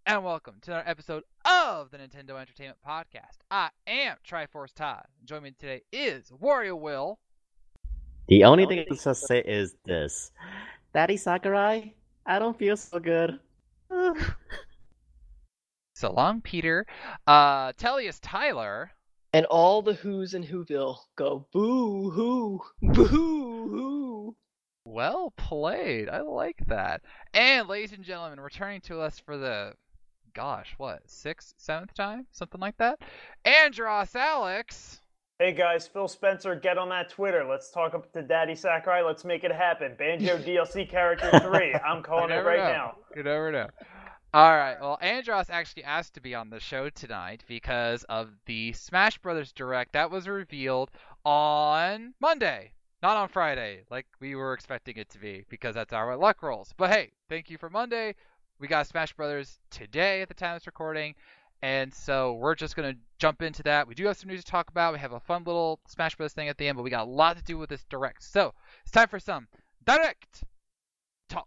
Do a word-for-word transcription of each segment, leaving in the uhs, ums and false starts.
and welcome to another episode of the Nintendo Entertainment Podcast. I am Triforce Todd. Joining me today is Wario Will. The only thing I can say is this. Daddy Sakurai, I don't feel so good. So long, Peter. Uh, Tellius Tyler. And all the who's in Whoville go boo hoo, boo hoo. Well played. I like that. And ladies and gentlemen, returning to us for the, gosh, what, sixth, seventh time? Something like that? Andros Alex. Hey guys, Phil Spencer, get on that Twitter. Let's talk up to Daddy Sakurai. Let's make it happen. Banjo D L C Character three. I'm calling it right know. now. You never know. All right. Well, Andros actually asked to be on the show tonight because of the Smash Brothers Direct that was revealed on Monday, not on Friday, like we were expecting it to be, because that's our luck rolls. But hey, thank you for Monday. We got Smash Brothers today at the time of this recording, and so we're just gonna jump into that. We do have some news to talk about. We have a fun little Smash Brothers thing at the end, but we got a lot to do with this Direct. So it's time for some Direct talk.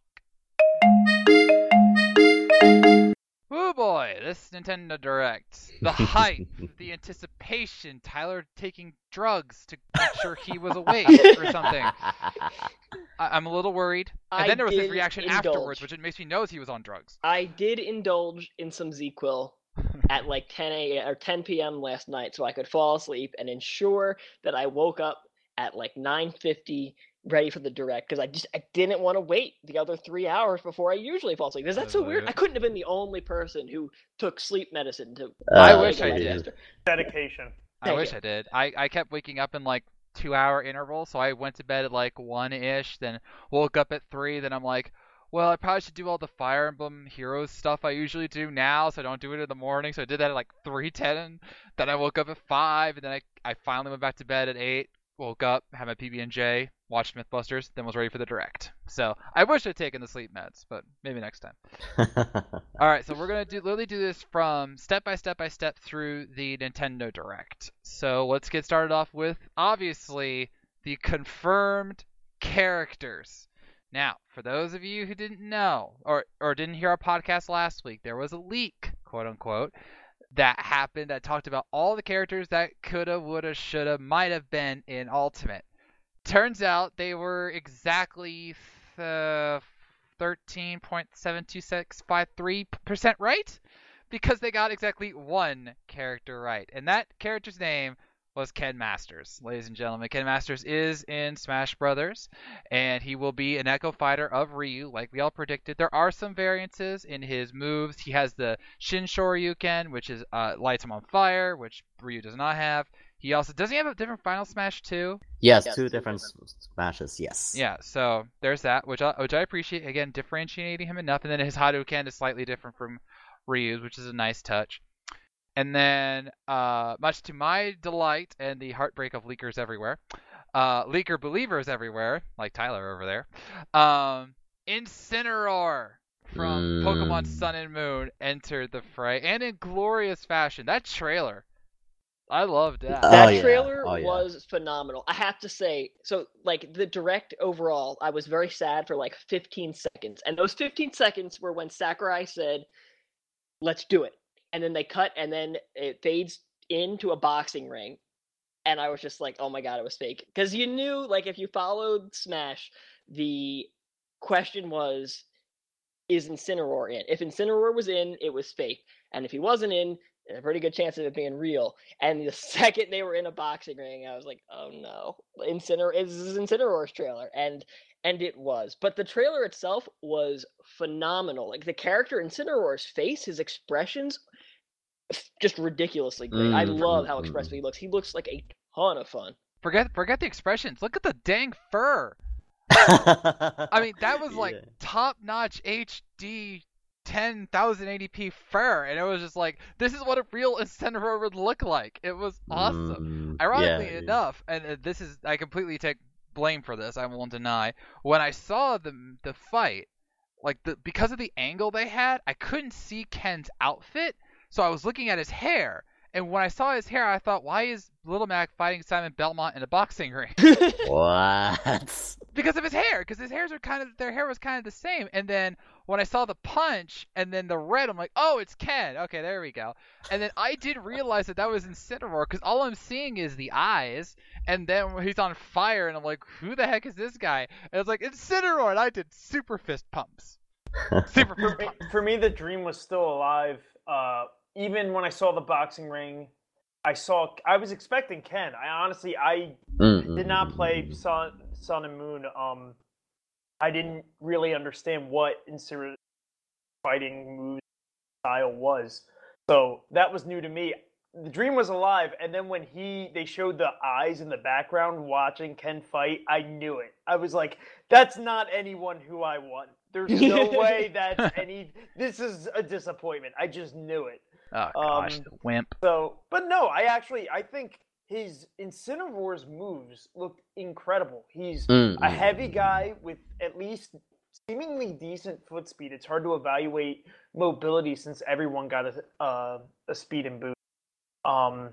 Oh boy, this Nintendo Direct. The hype, the anticipation, Tyler taking drugs to make sure he was awake or something. I- I'm a little worried. And I then there was his did reaction indulge. afterwards, which it makes me knows he was on drugs. I did indulge in some Z-Quil at like ten a m or ten p m last night so I could fall asleep and ensure that I woke up at like nine fifty ready for the Direct, because I just I didn't want to wait the other three hours before I usually fall asleep. Is that so weird? I couldn't have been the only person who took sleep medicine to. Uh, I wish I life did. faster. Dedication. I Thank wish you. I did. I, I kept waking up in like two hour intervals, so I went to bed at like one-ish, then woke up at three, then I'm like, well, I probably should do all the Fire Emblem Heroes stuff I usually do now, so I don't do it in the morning. So I did that at like three ten, then I woke up at five, and then I, I finally went back to bed at eight, woke up, had my P B and J, watched Mythbusters, then was ready for the Direct. So I wish I'd taken the sleep meds, but maybe next time. All right, so we're gonna do literally do this from step by step by step through the Nintendo Direct. So let's get started off with obviously the confirmed characters. Now, for those of you who didn't know or or didn't hear our podcast last week, there was a leak, quote unquote, that happened that talked about all the characters that coulda, woulda, shoulda, might have been in Ultimate. Turns out they were exactly uh, thirteen point seven two six five three percent right, because they got exactly one character right. And that character's name was Ken Masters. Ladies and gentlemen, Ken Masters is in Smash Brothers, and he will be an Echo Fighter of Ryu, like we all predicted. There are some variances in his moves. He has the Shin Shoryuken, which is uh, lights him on fire, which Ryu does not have. He also does he have a different Final Smash too? yes, Yes, two two different different. smashes, yes. Yeah, so there's that, which I, which I appreciate. Again, differentiating him enough, and then his Hadouken is slightly different from Ryu's, which is a nice touch. And then, uh, much to my delight and the heartbreak of leakers everywhere, uh, leaker believers everywhere, like Tyler over there, um, Incineroar from Mm. Pokemon Sun and Moon entered the fray, and in glorious fashion. That trailer, I loved that. Oh, That yeah. trailer Oh, yeah. was phenomenal. I have to say, so like the Direct overall, I was very sad for like fifteen seconds. And those fifteen seconds were when Sakurai said, let's do it. And then they cut, and then it fades into a boxing ring. And I was just like, oh my god, it was fake. Because you knew, like, if you followed Smash, the question was, is Incineroar in? If Incineroar was in, it was fake. And if he wasn't in, there's a pretty good chance of it being real. And the second they were in a boxing ring, I was like, oh no. Incineroar, this is Incineroar's trailer. And and it was. But the trailer itself was phenomenal. Like, the character Incineroar's face, his expressions, just ridiculously great. I Mm, love mm, how mm. expressive he looks. He looks like a ton of fun. Forget forget the expressions. Look at the dang fur. I mean, that was like Yeah. top-notch H D ten thousand eighty p fur, and it was just like, this is what a real Incineroar would look like. It was awesome. Mm, Ironically yeah, enough, and uh, this is, I completely take blame for this, I won't deny, when I saw the the fight, like, the because of the angle they had, I couldn't see Ken's outfit, so I was looking at his hair. And when I saw his hair, I thought, why is Little Mac fighting Simon Belmont in a boxing ring? What? because of his hair, because his hairs are kind of their hair was kind of the same. And then when I saw the punch and then the red, I'm like, oh, it's Ken. Okay, there we go. And then I did realize that that was Incineroar because all I'm seeing is the eyes, and then he's on fire, and I'm like, who the heck is this guy? And it's like Incineroar, and I did super fist pumps. Super For fist me, pumps. for me, the dream was still alive. Uh, even when I saw the boxing ring, I saw. I was expecting Ken. I honestly, I Mm, did mm, not mm, play mm. Sun, Sun and Moon. Um, I didn't really understand what Incineroar's fighting move style was, so that was new to me. The dream was alive, and then when he they showed the eyes in the background watching Ken fight, I knew it. I was like, "That's not anyone who I want. There's no way that's any. This is a disappointment." I just knew it. Oh gosh, Um, the wimp. So, but no, I actually I think his Incineroar's moves look incredible. He's Mm, a mm, heavy mm. guy with at least seemingly decent foot speed. It's hard to evaluate mobility since everyone got a uh, a speed and boost. Um,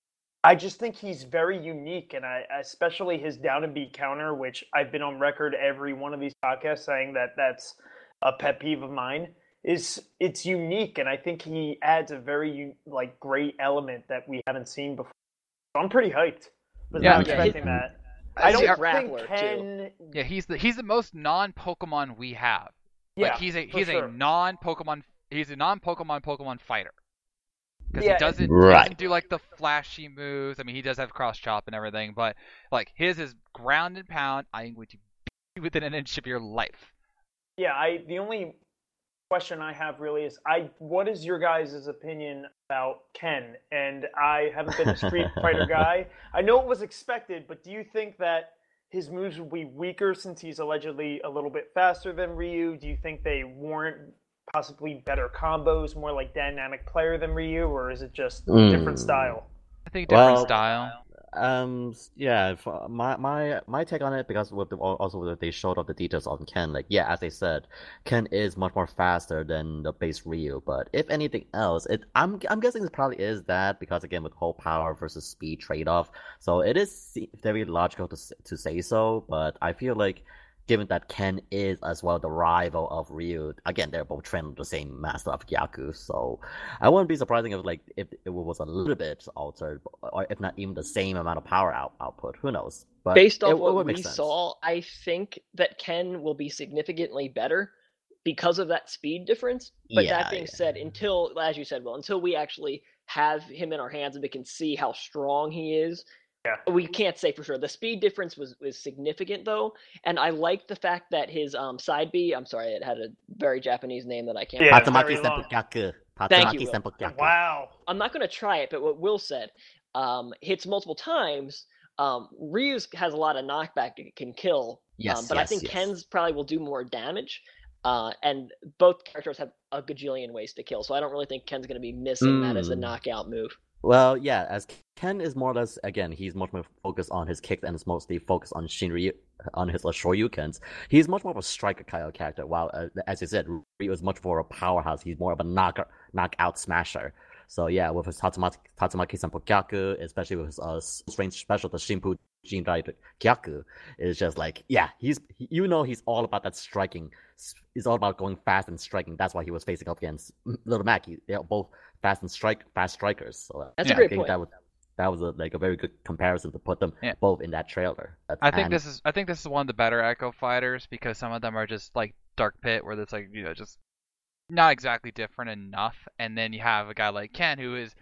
I just think he's very unique, and I especially his down and beat counter, which I've been on record every one of these podcasts saying that that's a pet peeve of mine. Is it's unique, and I think he adds a very like great element that we haven't seen before. So I'm pretty hyped. Was Yeah, not yeah, expecting he- that. I I see don't a think grappler, Ken. Yeah, he's the he's the most non-Pokemon we have. Yeah, Like he's a for he's sure. a non-Pokemon he's a non-Pokemon Pokemon fighter. Because Yeah, he doesn't he Right. doesn't do like the flashy moves. I mean, he does have cross chop and everything, but like his is ground and pound. I am going to beat you within an inch of your life. Yeah, I the only question I have really is I what is your guys' opinion about Ken? And I haven't been a Street Fighter guy. I know it was expected, but do you think that his moves will be weaker since he's allegedly a little bit faster than Ryu? Do you think they warrant possibly better combos, more like dynamic player than Ryu, or is it just a different Mm. style? I think different Well, style. Um, s- yeah, for my my my take on it, because with the, al- also with they showed off the details on Ken, like yeah, as they said, Ken is much more faster than the base Ryu. But if anything else, it I'm I'm guessing it probably is that because again with whole power versus speed trade-off, so it is se- very logical to s- to say so. But I feel like given that Ken is as well the rival of Ryu, again they're both trained under the same master of Gyaku, so I wouldn't be surprising if like if it was a little bit altered, or if not even the same amount of power out- output. Who knows? But Based it, off it what would we make sense. saw, I think that Ken will be significantly better because of that speed difference. But Yeah, that being yeah. said, until, as you said, well, until we actually have him in our hands and we can see how strong he is, Yeah. we can't say for sure. The speed difference was, was significant, though, and I like the fact that his um, side B, I'm sorry, it had a very Japanese name that I can't Yeah, remember. very Tatsumaki long. Senpukyaku. Thank you, Tatsumaki Will. Senpukyaku. Wow. I'm not going to try it, but what Will said um, hits multiple times. Um, Ryu's has a lot of knockback it can kill, Yes, um, but I yes, think yes. Ken's probably will do more damage. Uh, and both characters have a gajillion ways to kill, so I don't really think Ken's going to be missing that as a Mm. knockout move. Well, yeah, as Ken is more or less, again, he's much more focused on his kicks and is mostly focused on Shinryu, on his uh, Shoryukens. He's much more of a striker kind of character, while, uh, as you said, Ryu is much more a powerhouse. He's more of a knocker, knockout smasher. So yeah, with his Tatsumaki, Tatsumaki Senpukyaku, especially with his uh, strange special, the Shimpu Jinrai Kyaku, it's just like, yeah, he's, you know, he's all about that striking. It's all about going fast and striking. That's why he was facing up against Little Mac. He, they're both fast and strike, fast strikers. So uh, That's Yeah. a I great think point. that was that was a, like a very good comparison to put them Yeah. both in that trailer. I think And- this is I think this is one of the better Echo fighters because some of them are just like Dark Pit where it's like, you know, just not exactly different enough. And then you have a guy like Ken who is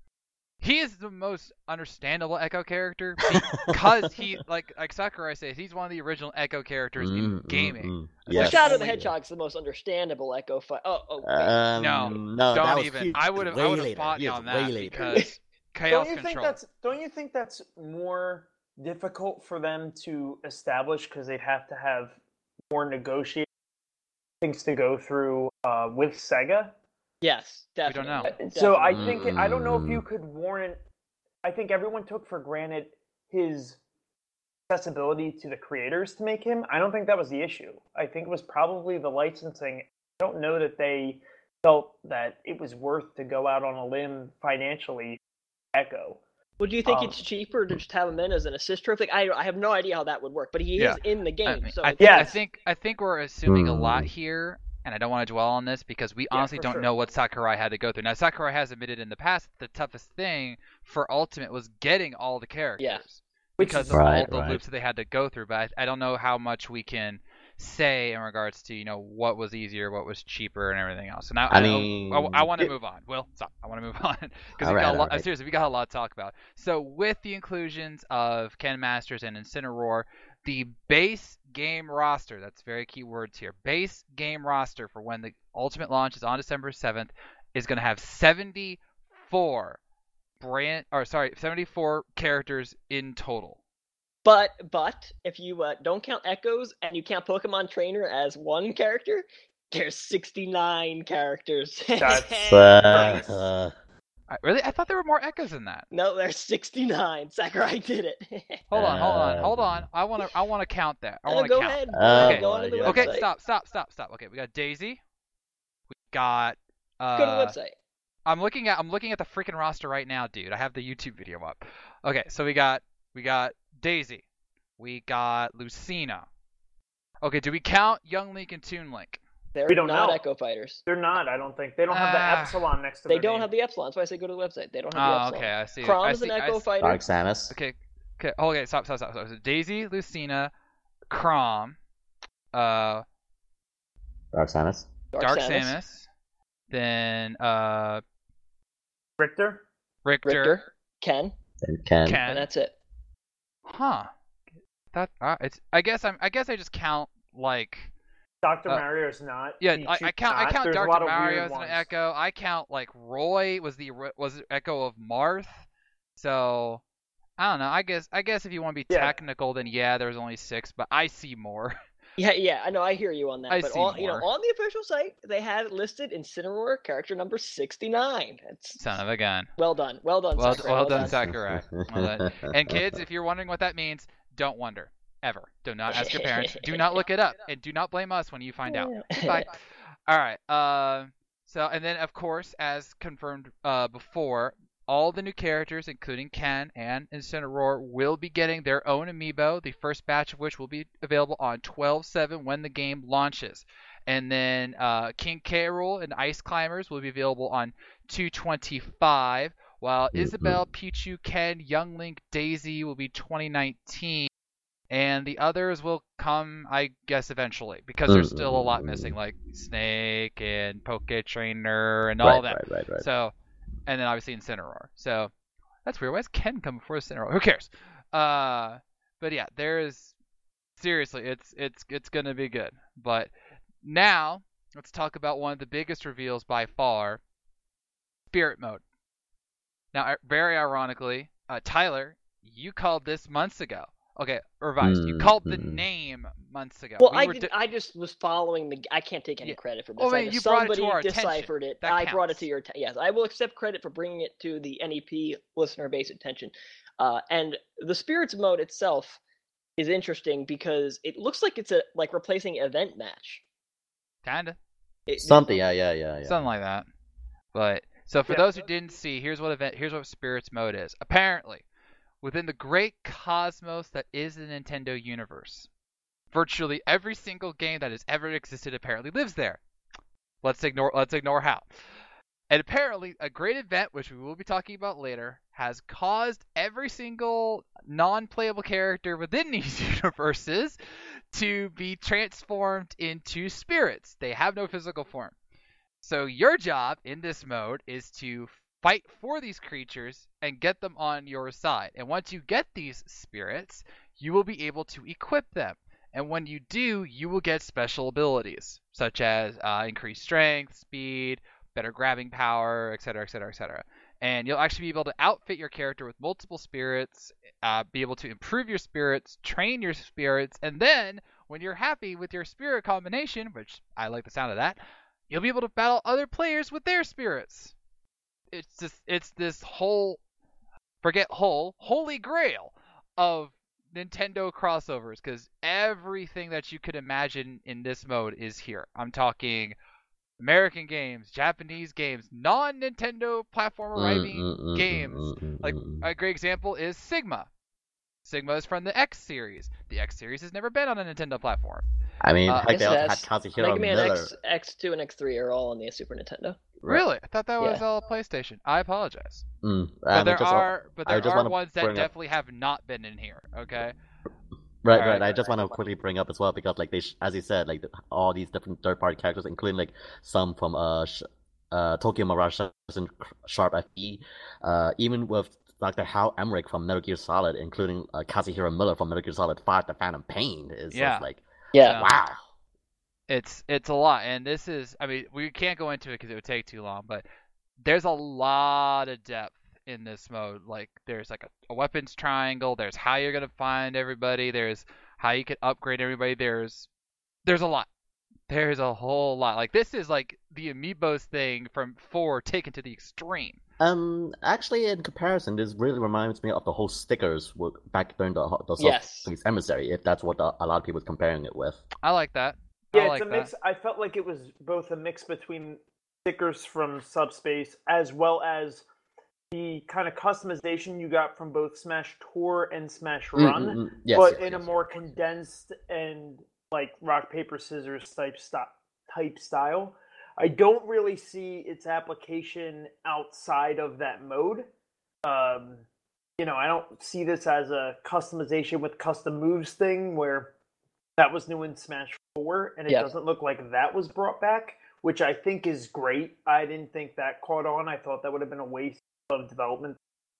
he is the most understandable Echo character because he like like Sakurai says he's one of the original Echo characters Mm, in mm, gaming. mm. Well, Yes. Shadow the Only- Hedgehog's the most understandable Echo fight. Oh, oh, wait. Um, No, no, that Don't was even. huge. I would have I way would have later. fought you Huge, on way that later. because Chaos Don't you think Control. that's don't you think that's more difficult for them to establish because they'd have to have more negotiating things to go through uh, with Sega? Yes, We don't definitely. know. So I Definitely. think I don't know if you Mm. could warrant. I think everyone took for granted his accessibility to the creators to make him. I don't think that was the issue. I think it was probably the licensing. I don't know that they felt that it was worth to go out on a limb financially. Echo. Well, do you think Um, it's cheaper to just have him in as an assist trophy? I I have no idea how that would work, but he Yeah. is in the game, I, mean, so I, think, Yeah. I think I think we're assuming a lot Hmm. here, and I don't want to dwell on this because we Yeah, honestly for don't sure. know what Sakurai had to go through. Now Sakurai has admitted in the past that the toughest thing for Ultimate was getting all the characters Which because is- of all Right, the right. loops that they had to go through. But I, I don't know how much we can say in regards to you know what was easier, what was cheaper, and everything else. So now I I, mean, I, want to it- move on. Will, stop. I want to move on because we Alright, got a lot. alright. Seriously, we got a lot to talk about. So with the inclusions of Ken Masters and Incineroar, the base game roster, that's very key words here, base game roster for when the Ultimate launch is on December seventh is going to have seventy-four brand, or sorry, seventy-four characters in total. But but if you uh, don't count Echoes and you count Pokemon Trainer as one character, there's sixty-nine characters. That's- Uh, Nice. uh, I, really? I thought there were more echoes than that. No, there's sixty-nine. Sakurai did it. Hold on, hold on, Um, hold on. I want to I want to count that. I Uh, want to go count. ahead. Go, Oh, ahead. go on to the boy, website. Okay, stop, stop, stop, stop. Okay, we got Daisy. We got uh Go to the website. I'm looking at I'm looking at the freaking roster right now, dude. I have the YouTube video up. Okay, so we got we got Daisy. We got Lucina. Okay, do we count Young Link and Toon Link? They're We don't not know. Echo Fighters. They're not. I don't think they don't have the Ah. epsilon next to They their don't name. have the Epsilon. That's why I say go to the website. They don't have the Oh, Epsilon. okay, I see. I Crom's see, an I Echo see. Fighter. Dark Samus. Okay, okay. Okay, stop, stop, stop, stop. So Daisy, Lucina, Crom, uh, Dark Samus. Dark, Dark Samus, Samus, then uh, Richter. Richter, Richter, Ken, And Ken. Ken. and that's it. Huh. That uh, it's. I guess I'm. I guess I just count like. Doctor Uh, Mario's not. Yeah, I, Pichu's I count. I not. count There's a Doctor lot of Mario weird as an ones. Echo. I count like Roy was the was the Echo of Marth. So I don't know. I guess. I guess if you want to be Yeah. technical, then yeah, there's only six, but I see more. Yeah, yeah, I know. I hear you on that. I but see on, you know, more. on the official site, they had it listed Incineroar character number sixty-nine. It's Son of a gun. well done, well done, Well, Sakurai, well done, done. Sakurai. Well done. And kids, if you're wondering what that means, don't wonder. Ever. Do not ask your parents. Do not look it up. And do not blame us when you find out. Bye. All right. Uh, so, and then, of course, as confirmed uh, before, all the new characters, including Ken and Incineroar, will be getting their own amiibo, the first batch of which will be available on twelve seven when the game launches. And then uh, King K. Rool and Ice Climbers will be available on two twenty-five, while Mhm. Isabelle, Pichu, Ken, Young Link, Daisy will be twenty nineteen. And the others will come, I guess, eventually, because there's still a lot missing, like Snake and Poke Trainer and all right, that. right, right, right. So, and then obviously Incineroar. So that's weird. Why does Ken come before Incineroar? Who cares? Uh, but yeah, there is seriously, it's it's it's gonna be good. But now let's talk about one of the biggest reveals by far, Spirit Mode. Now, very ironically, uh, Tyler, you called this months ago. Okay, revised. You Mm, called the mm. name months ago. Well, We I were did, di- I just was following the. I can't take any Yeah. credit for this. Well, I I mean, know you brought it to somebody our attention. deciphered it. That I brought it counts. to your. T- yes, I will accept credit for bringing it to the N E P listener base attention. Uh, and the Spirits mode itself is interesting because it looks like it's a like replacing event match. Kinda. It, Something, yeah, yeah, yeah, yeah. Something like that. But so for Yeah. those who didn't see, here's what event here's what Spirits Mode is. Apparently, within the great cosmos that is the Nintendo universe, virtually every single game that has ever existed apparently lives there. Let's ignore let's ignore how. And apparently, a great event, which we will be talking about later, has caused every single non-playable character within these universes to be transformed into spirits. They have no physical form. So your job in this mode is to fight for these creatures and get them on your side. And once you get these spirits, you will be able to equip them. And when you do, you will get special abilities, such as uh, increased strength, speed, better grabbing power, et cetera, et cetera, et cetera. And you'll actually be able to outfit your character with multiple spirits, uh, be able to improve your spirits, train your spirits, and then when you're happy with your spirit combination, which I like the sound of that, you'll be able to battle other players with their spirits. It's just it's this whole forget whole holy grail of Nintendo crossovers, because everything that you could imagine in this mode is here. I'm talking American games, Japanese games, non-Nintendo platformer Mm, writing mm, mm, games. mm, mm, Like mm, mm. a great example is Sigma. Sigma is from the X series. The X series has never been on a Nintendo platform. I mean, Uh, heck, Yes, they it also had has. Kazuhiro Mega Man Miller. X, X2, and X three are all on the Super Nintendo. Right. Really? I thought that was Yeah. all PlayStation. I apologize. Mm, But um, there just, are, but I there just are wanna ones that bring up- definitely have not been in here. Okay. Right, All right. right. I just want to quickly bring up as well because, like, they, sh- as you said, like the, all these different third-party characters, including like some from uh, sh- uh, Tokyo Mirage and Sharp F E, uh, even with Doctor Hal Emmerich from Metal Gear Solid, including uh, Kazuhiro Miller from Metal Gear Solid five: The Phantom Pain, is Yeah. just like, Yeah. wow. It's it's a lot, and this is. I mean, we can't go into it because it would take too long. But there's a lot of depth in this mode. Like, there's like a, a weapons triangle. There's how you're gonna find everybody. There's how you can upgrade everybody. There's there's a lot. There's a whole lot. Like, this is like the Amiibos thing from four taken to the extreme. Um, actually, in comparison, this really reminds me of the whole stickers work back during the the Yes. Subspace Emissary, if that's what the, a lot of people was comparing it with. I like that. Yeah, I it's like a mix. that. I felt like it was both a mix between stickers from Subspace as well as the kind of customization you got from both Smash Tour and Smash Mm, Run, mm, mm. Yes, but yes, in a yes. more condensed and like rock paper scissors type st- type style. I don't really see its application outside of that mode. Um, you know, I don't see this as a customization with custom moves thing where that was new in Smash four, and it Yep. doesn't look like that was brought back, which I think is great. I didn't think that caught on. I thought that would have been a waste of development.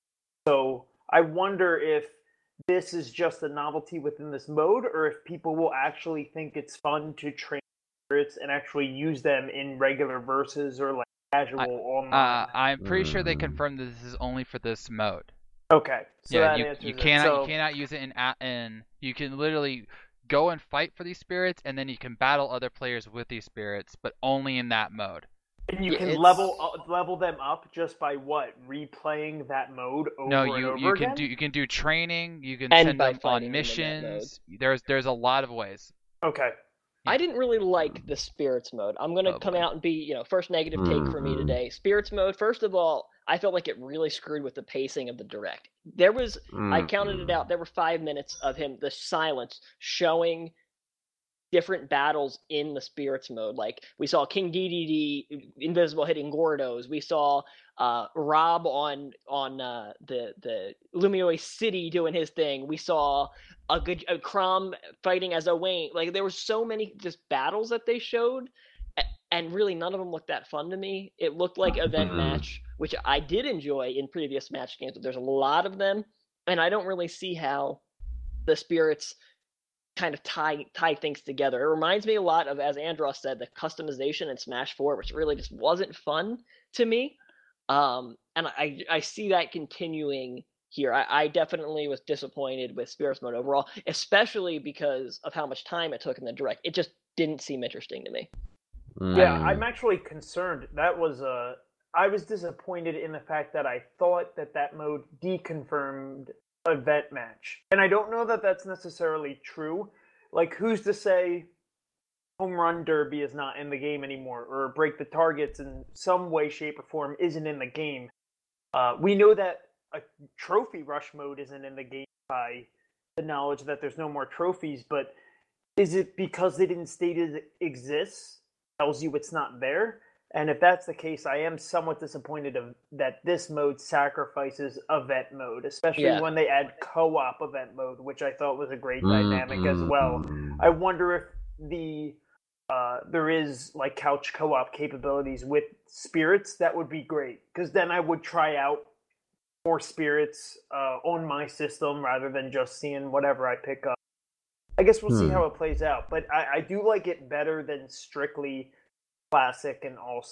So I wonder if this is just a novelty within this mode, or if people will actually think it's fun to train spirits and actually use them in regular verses or like casual online. Uh, I'm pretty sure they Mm. confirmed that this is only for this mode. okay, so yeah, that you, answers you it. cannot So, you cannot use it in a- in you can literally go and fight for these spirits, and then you can battle other players with these spirits, but only in that mode. and you Yeah, can it's- level up, level them up just by what replaying that mode over No, and you over you again. can do you can do training, you can And send by them fighting on them in that mode. missions. There's there's a lot of ways. Okay. I didn't really like the Spirits mode. I'm gonna Oh, come boy. out and be, you know, first negative take for me Mhm. today. Spirits mode, first of all, I felt like it really screwed with the pacing of the direct. There was, I counted it out, there were five minutes of him, the silence, showing different battles in the Spirits mode. Like, we saw King D D D invisible hitting Gordos. We saw uh, Rob on on uh, the the Lumiose City doing his thing. We saw a good a Crom fighting as Owain. Like, there were so many just battles that they showed, a- and really none of them looked that fun to me. It looked like event Mhm. match, which I did enjoy in previous match games, but there's a lot of them, and I don't really see how the Spirits kind of tie tie things together. It reminds me a lot of, as Andros said, the customization in Smash four, which really just wasn't fun to me. Um, and I I see that continuing here. I, I definitely was disappointed with Spirits Mode overall, especially because of how much time it took in the direct. It just didn't seem interesting to me. Yeah, Mm. I'm actually concerned. That was uh, I was disappointed in the fact that I thought that that mode deconfirmed event match, and I don't know that that's necessarily true. Like, who's to say Home Run Derby is not in the game anymore, or Break the Targets in some way, shape, or form isn't in the game? Uh, we know that a Trophy Rush mode isn't in the game by the knowledge that there's no more trophies, but is it because they didn't state it exists? Tells you it's not there. And if that's the case, I am somewhat disappointed of, that this mode sacrifices event mode, especially Yeah. when they add co-op event mode, which I thought was a great Mm, dynamic as mm, well. mm. I wonder if the uh, there is like couch co-op capabilities with spirits. That would be great, because then I would try out more spirits uh, on my system rather than just seeing whatever I pick up. I guess we'll see Hmm. how it plays out, but I, I do like it better than strictly classic and all.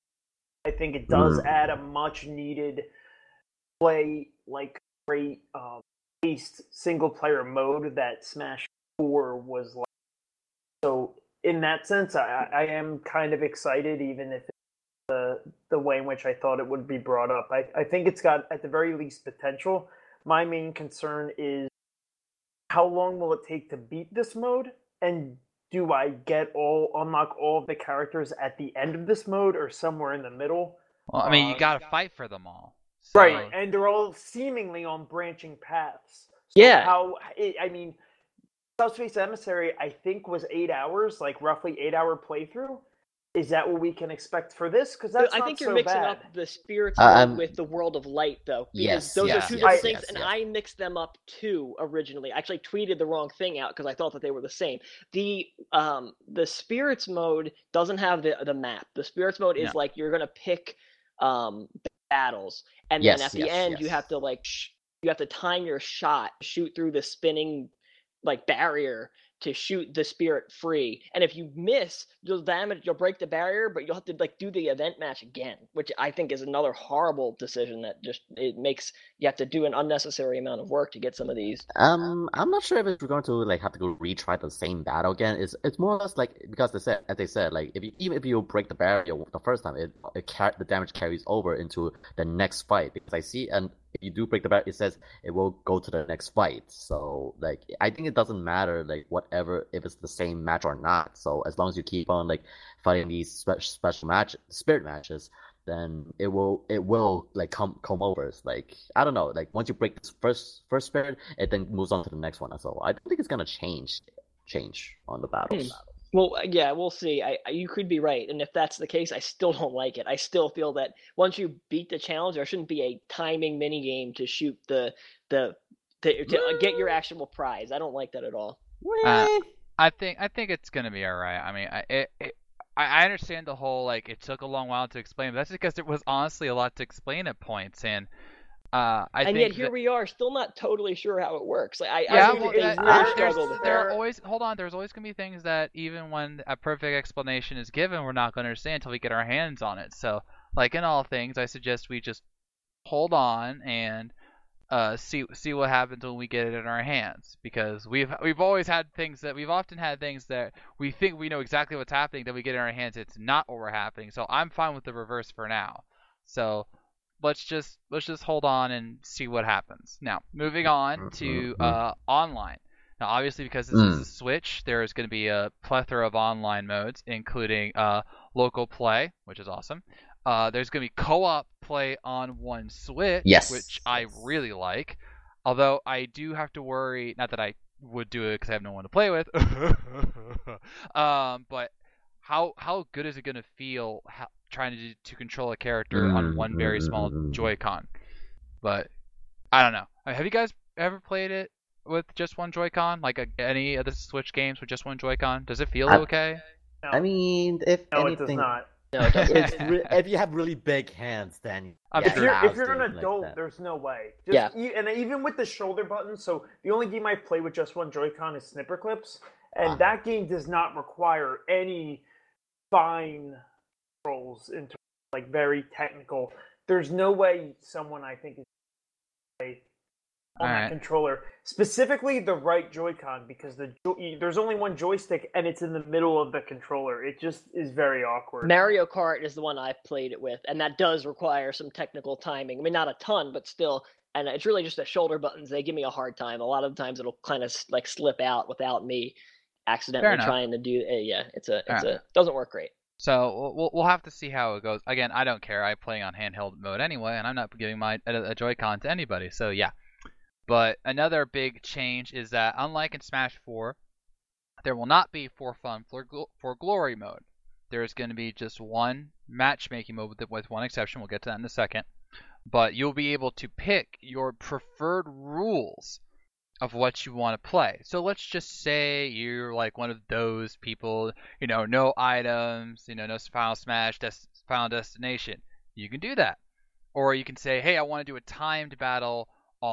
I think it does Hmm. add a much needed play, like great um, paced single player mode that Smash four was like. So in that sense, I, I am kind of excited, even if it's the the way in which I thought it would be brought up. I, I think it's got at the very least potential. My main concern is how long will it take to beat this mode, and do I get all unlock all of the characters at the end of this mode or somewhere in the middle? Well, I mean, you Uh, gotta fight for them all. So, Right, and they're all seemingly on branching paths. So Yeah. how I I mean, Subspace Emissary I think was eight hours, like roughly eight hour playthrough. Is that what we can expect for this? Because that's I not think you're so mixing bad. up the spirits Uh, mode um, with the World of Light, though, because Yes, those yes, are two yes, different yes, things, yes, and yes. I mixed them up too originally. I actually tweeted the wrong thing out because I thought that they were the same. The um the spirits mode doesn't have the the map. The spirits mode is No. like you're gonna pick um battles, and Yes, then at the yes, end yes. you have to like sh- you have to time your shot, shoot through the spinning like barrier to shoot the spirit free, and if you miss, you'll damage, you'll break the barrier, but you'll have to like do the event match again, which I think is another horrible decision that just it makes you have to do an unnecessary amount of work to get some of these. Um, I'm not sure if it's going to like have to go retry the same battle again. It's it's more or less like because they said as they said like if you even if you break the barrier the first time, it, it car- the damage carries over into the next fight because I see and if you do break the barrier, it says it will go to the next fight. So like I think it doesn't matter like whatever if it's the same match or not. So as long as you keep on like fighting these spe- special match spirit matches, then it will it will like come come over. It's like I don't know, like once you break this first first spirit, it then moves on to the next one. So I don't think it's gonna change change on the battles. Hmm. Well, yeah, we'll see. I, I you could be right, and if that's the case, I still don't like it. I still feel that once you beat the challenge, there shouldn't be a timing mini game to shoot the the to, to get your actual prize. I don't like that at all. Uh, I think I think it's gonna be alright. I mean, I it, it, I I understand the whole like it took a long while to explain, but that's because it was honestly a lot to explain at points, and uh, I and think yet here that, we are, still not totally sure how it works. Like, I, yeah, I think well, that they that, really there, there's, struggled. there are There- always hold on. There's always gonna be things that even when a perfect explanation is given, we're not gonna understand until we get our hands on it. So, like in all things, I suggest we just hold on and uh, see see what happens when we get it in our hands, because we've we've always had things that we've often had things that we think we know exactly what's happening, then we get it in our hands, it's not what we're happening. So I'm fine with the reverse for now. So let's just let's just hold on and see what happens. Now moving on to uh, online. Now obviously because this is Mm. a Switch, there is going to be a plethora of online modes, including uh, local play, which is awesome. Uh, there's going to be co-op play on one Switch, Yes. which I really like. Although I do have to worry, not that I would do it because I have no one to play with, um, but how how good is it going to feel how, trying to to control a character on Mm, one very mm, small mm, mm. Joy-Con? But I don't know. I mean, have you guys ever played it with just one Joy-Con? Like a, any of the Switch games with just one Joy-Con? Does it feel I- okay? No, I mean, if no, anything, it does not. No, it doesn't. it's re- if you have really big hands, then I'm yeah, If sure. you're allows if you're an things like adult, that. there's no way. Just, Yeah. e- and even with the shoulder button, so the only game I've played with just one Joy-Con is Snipper Clips, and Uh-huh. that game does not require any fine controls into like very technical. There's no way someone I think is play on that Alright. controller, specifically the right Joy-Con, because the jo- there's only one joystick and it's in the middle of the controller. It just is very awkward. Mario Kart is the one I've played it with, and that does require some technical timing. I mean, not a ton, but still. And it's really just the shoulder buttons. They give me a hard time. A lot of times it'll kind of like slip out without me accidentally enough. trying to do. Uh, yeah, it's a it's Alright. a doesn't work great. So we'll- we'll we'll have to see how it goes. Again, I don't care. I'm playing on handheld mode anyway, and I'm not giving my a, a Joy-Con to anybody. So yeah. But another big change is that unlike in Smash four, there will not be for fun for, gl- for glory mode. There is going to be just one matchmaking mode with, with one exception. We'll get to that in a second. But you'll be able to pick your preferred rules of what you want to play. So let's just say you're like one of those people, you know, no items, you know, no Final Smash, des- Final Destination. You can do that. Or you can say, hey, I want to do a timed battle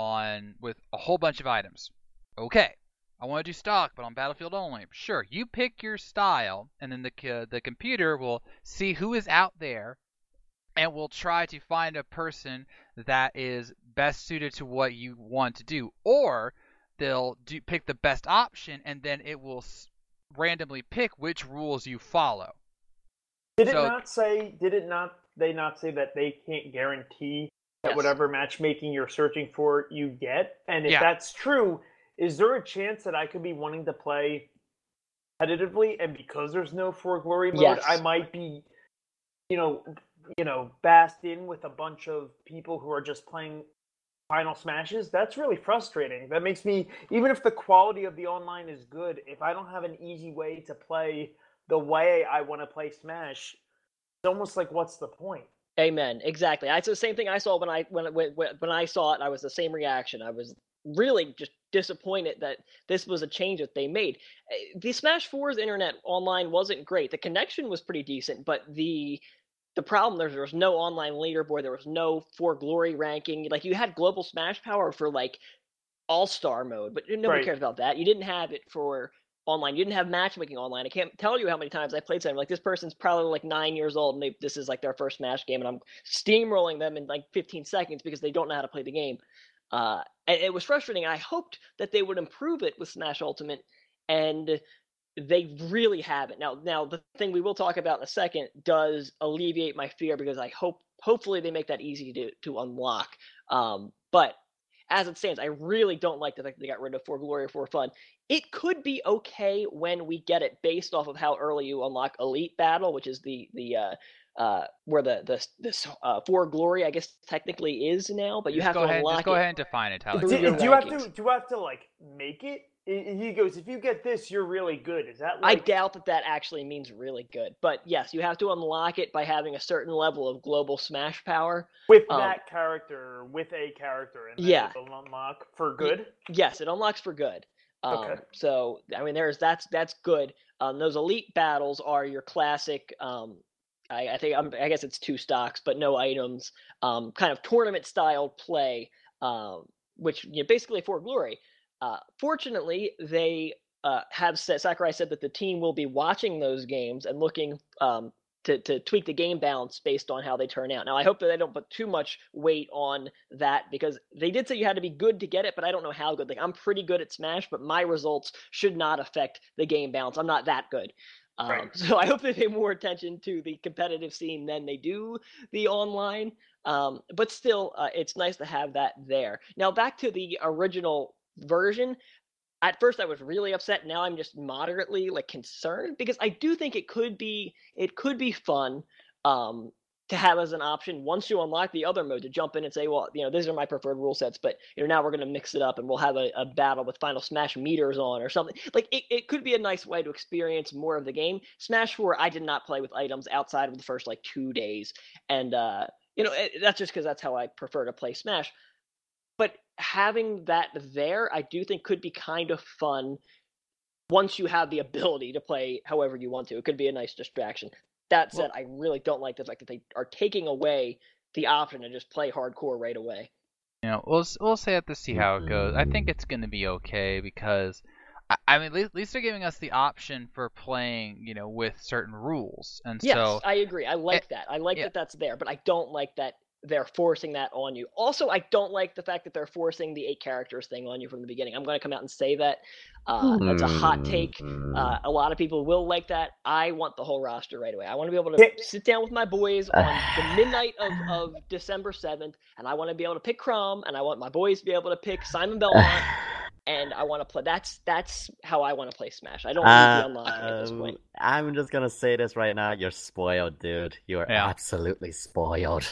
on with a whole bunch of items. Okay. I want to do stock, but on Battlefield only. Sure, you pick your style, and then the uh, the computer will see who is out there, and will try to find a person that is best suited to what you want to do. Or they'll do, pick the best option, and then it will s- randomly pick which rules you follow. Did it So- not say? Did it not? They not say that they can't guarantee that Yes. whatever matchmaking you're searching for you get? And if Yeah. that's true, is there a chance that I could be wanting to play competitively, and because there's no For Glory mode, Yes. I might be, you know, you know, bassed in with a bunch of people who are just playing Final Smashes. That's really frustrating. That makes me, even if the quality of the online is good, if I don't have an easy way to play the way I want to play Smash, it's almost like, what's the point? Amen. Exactly. It's the same thing I saw when I when when when I saw it. I was the same reaction. I was really just disappointed that this was a change that they made. Eh, The Smash four's internet online wasn't great. The connection was pretty decent, but the the problem there, there was no online leaderboard. There was no For Glory ranking. Like you had global Smash Power for like All Star mode, but nobody Right. cares about that. You didn't have it for online. You didn't have matchmaking online. I can't tell you how many times I played something like this person's probably like nine years old and they, this is like their first Smash game, and I'm steamrolling them in like fifteen seconds because they don't know how to play the game. Uh, and it was frustrating. I hoped that they would improve it with Smash Ultimate, and they really haven't. Now, now the thing we will talk about in a second does alleviate my fear because I hope, hopefully, they make that easy to to unlock. Um, but as it stands, I really don't like the fact that they got rid of For Glory or For Fun. It could be okay when we get it based off of how early you unlock Elite Battle, which is the the uh, uh, where the the this uh, For Glory, I guess technically is now, but you Just have go to ahead, unlock just go it. ahead and define it, Tyler. Do Do, your do you have to? rankings. Do you have to like make it? I- He goes, if you get this, you're really good. Is that I like? doubt that that actually means really good, but yes, you have to unlock it by having a certain level of global Smash power. With Um, that character, with a character, and then Yeah. it'll unlock for good. Yes, it unlocks for good. Um, Okay. So I mean, there's that's that's good. Um, those elite battles are your classic. Um, I, I think I'm, I guess it's two stocks, but no items. Um, kind of tournament style play, um, which you know, basically For Glory. Uh, fortunately, they uh, have said Sakurai said that the team will be watching those games and looking um, to, to tweak the game balance based on how they turn out. Now, I hope that they don't put too much weight on that because they did say you had to be good to get it, but I don't know how good. Like I'm pretty good at Smash, but my results should not affect the game balance. I'm not that good. Um, Right. So I hope they pay more attention to the competitive scene than they do the online. Um, but still, uh, it's nice to have that there. Now back to the original version. At first I was really upset. Now I'm just moderately like concerned because I do think it could be it could be fun um, to have as an option once you unlock the other mode to jump in and say, well, you know, these are my preferred rule sets, but you know, now we're going to mix it up and we'll have a, a battle with Final Smash meters on or something. Like it, it could be a nice way to experience more of the game. Smash four, I did not play with items outside of the first like two days, and uh, you know, it, that's just because that's how I prefer to play Smash. But having that there, I do think could be kind of fun once you have the ability to play however you want to. It could be a nice distraction. That said, I really don't like the fact that they are taking away the option to just play hardcore right away. You know, we'll s- we'll say have to see how it goes. I think it's going to be okay because I, I mean, at least, at least they're giving us the option for playing, you know, with certain rules, and Yes, so I agree. I like eh, that. I like yeah. that that's there, but I don't like that they're forcing that on you. Also, I don't like the fact that they're forcing the eight characters thing on you from the beginning. I'm going to come out and say that. Uh, that's a hot take. Uh, a lot of people will like that. I want the whole roster right away. I want to be able to Yeah. sit down with my boys on the midnight of, of December seventh, and I want to be able to pick Crom, and I want my boys to be able to pick Simon Belmont, and I want to play. That's that's how I want to play Smash. I don't need Uh, the unlocking at this point. um, I'm just gonna say this right now. You're spoiled, dude. You are Yeah. absolutely spoiled.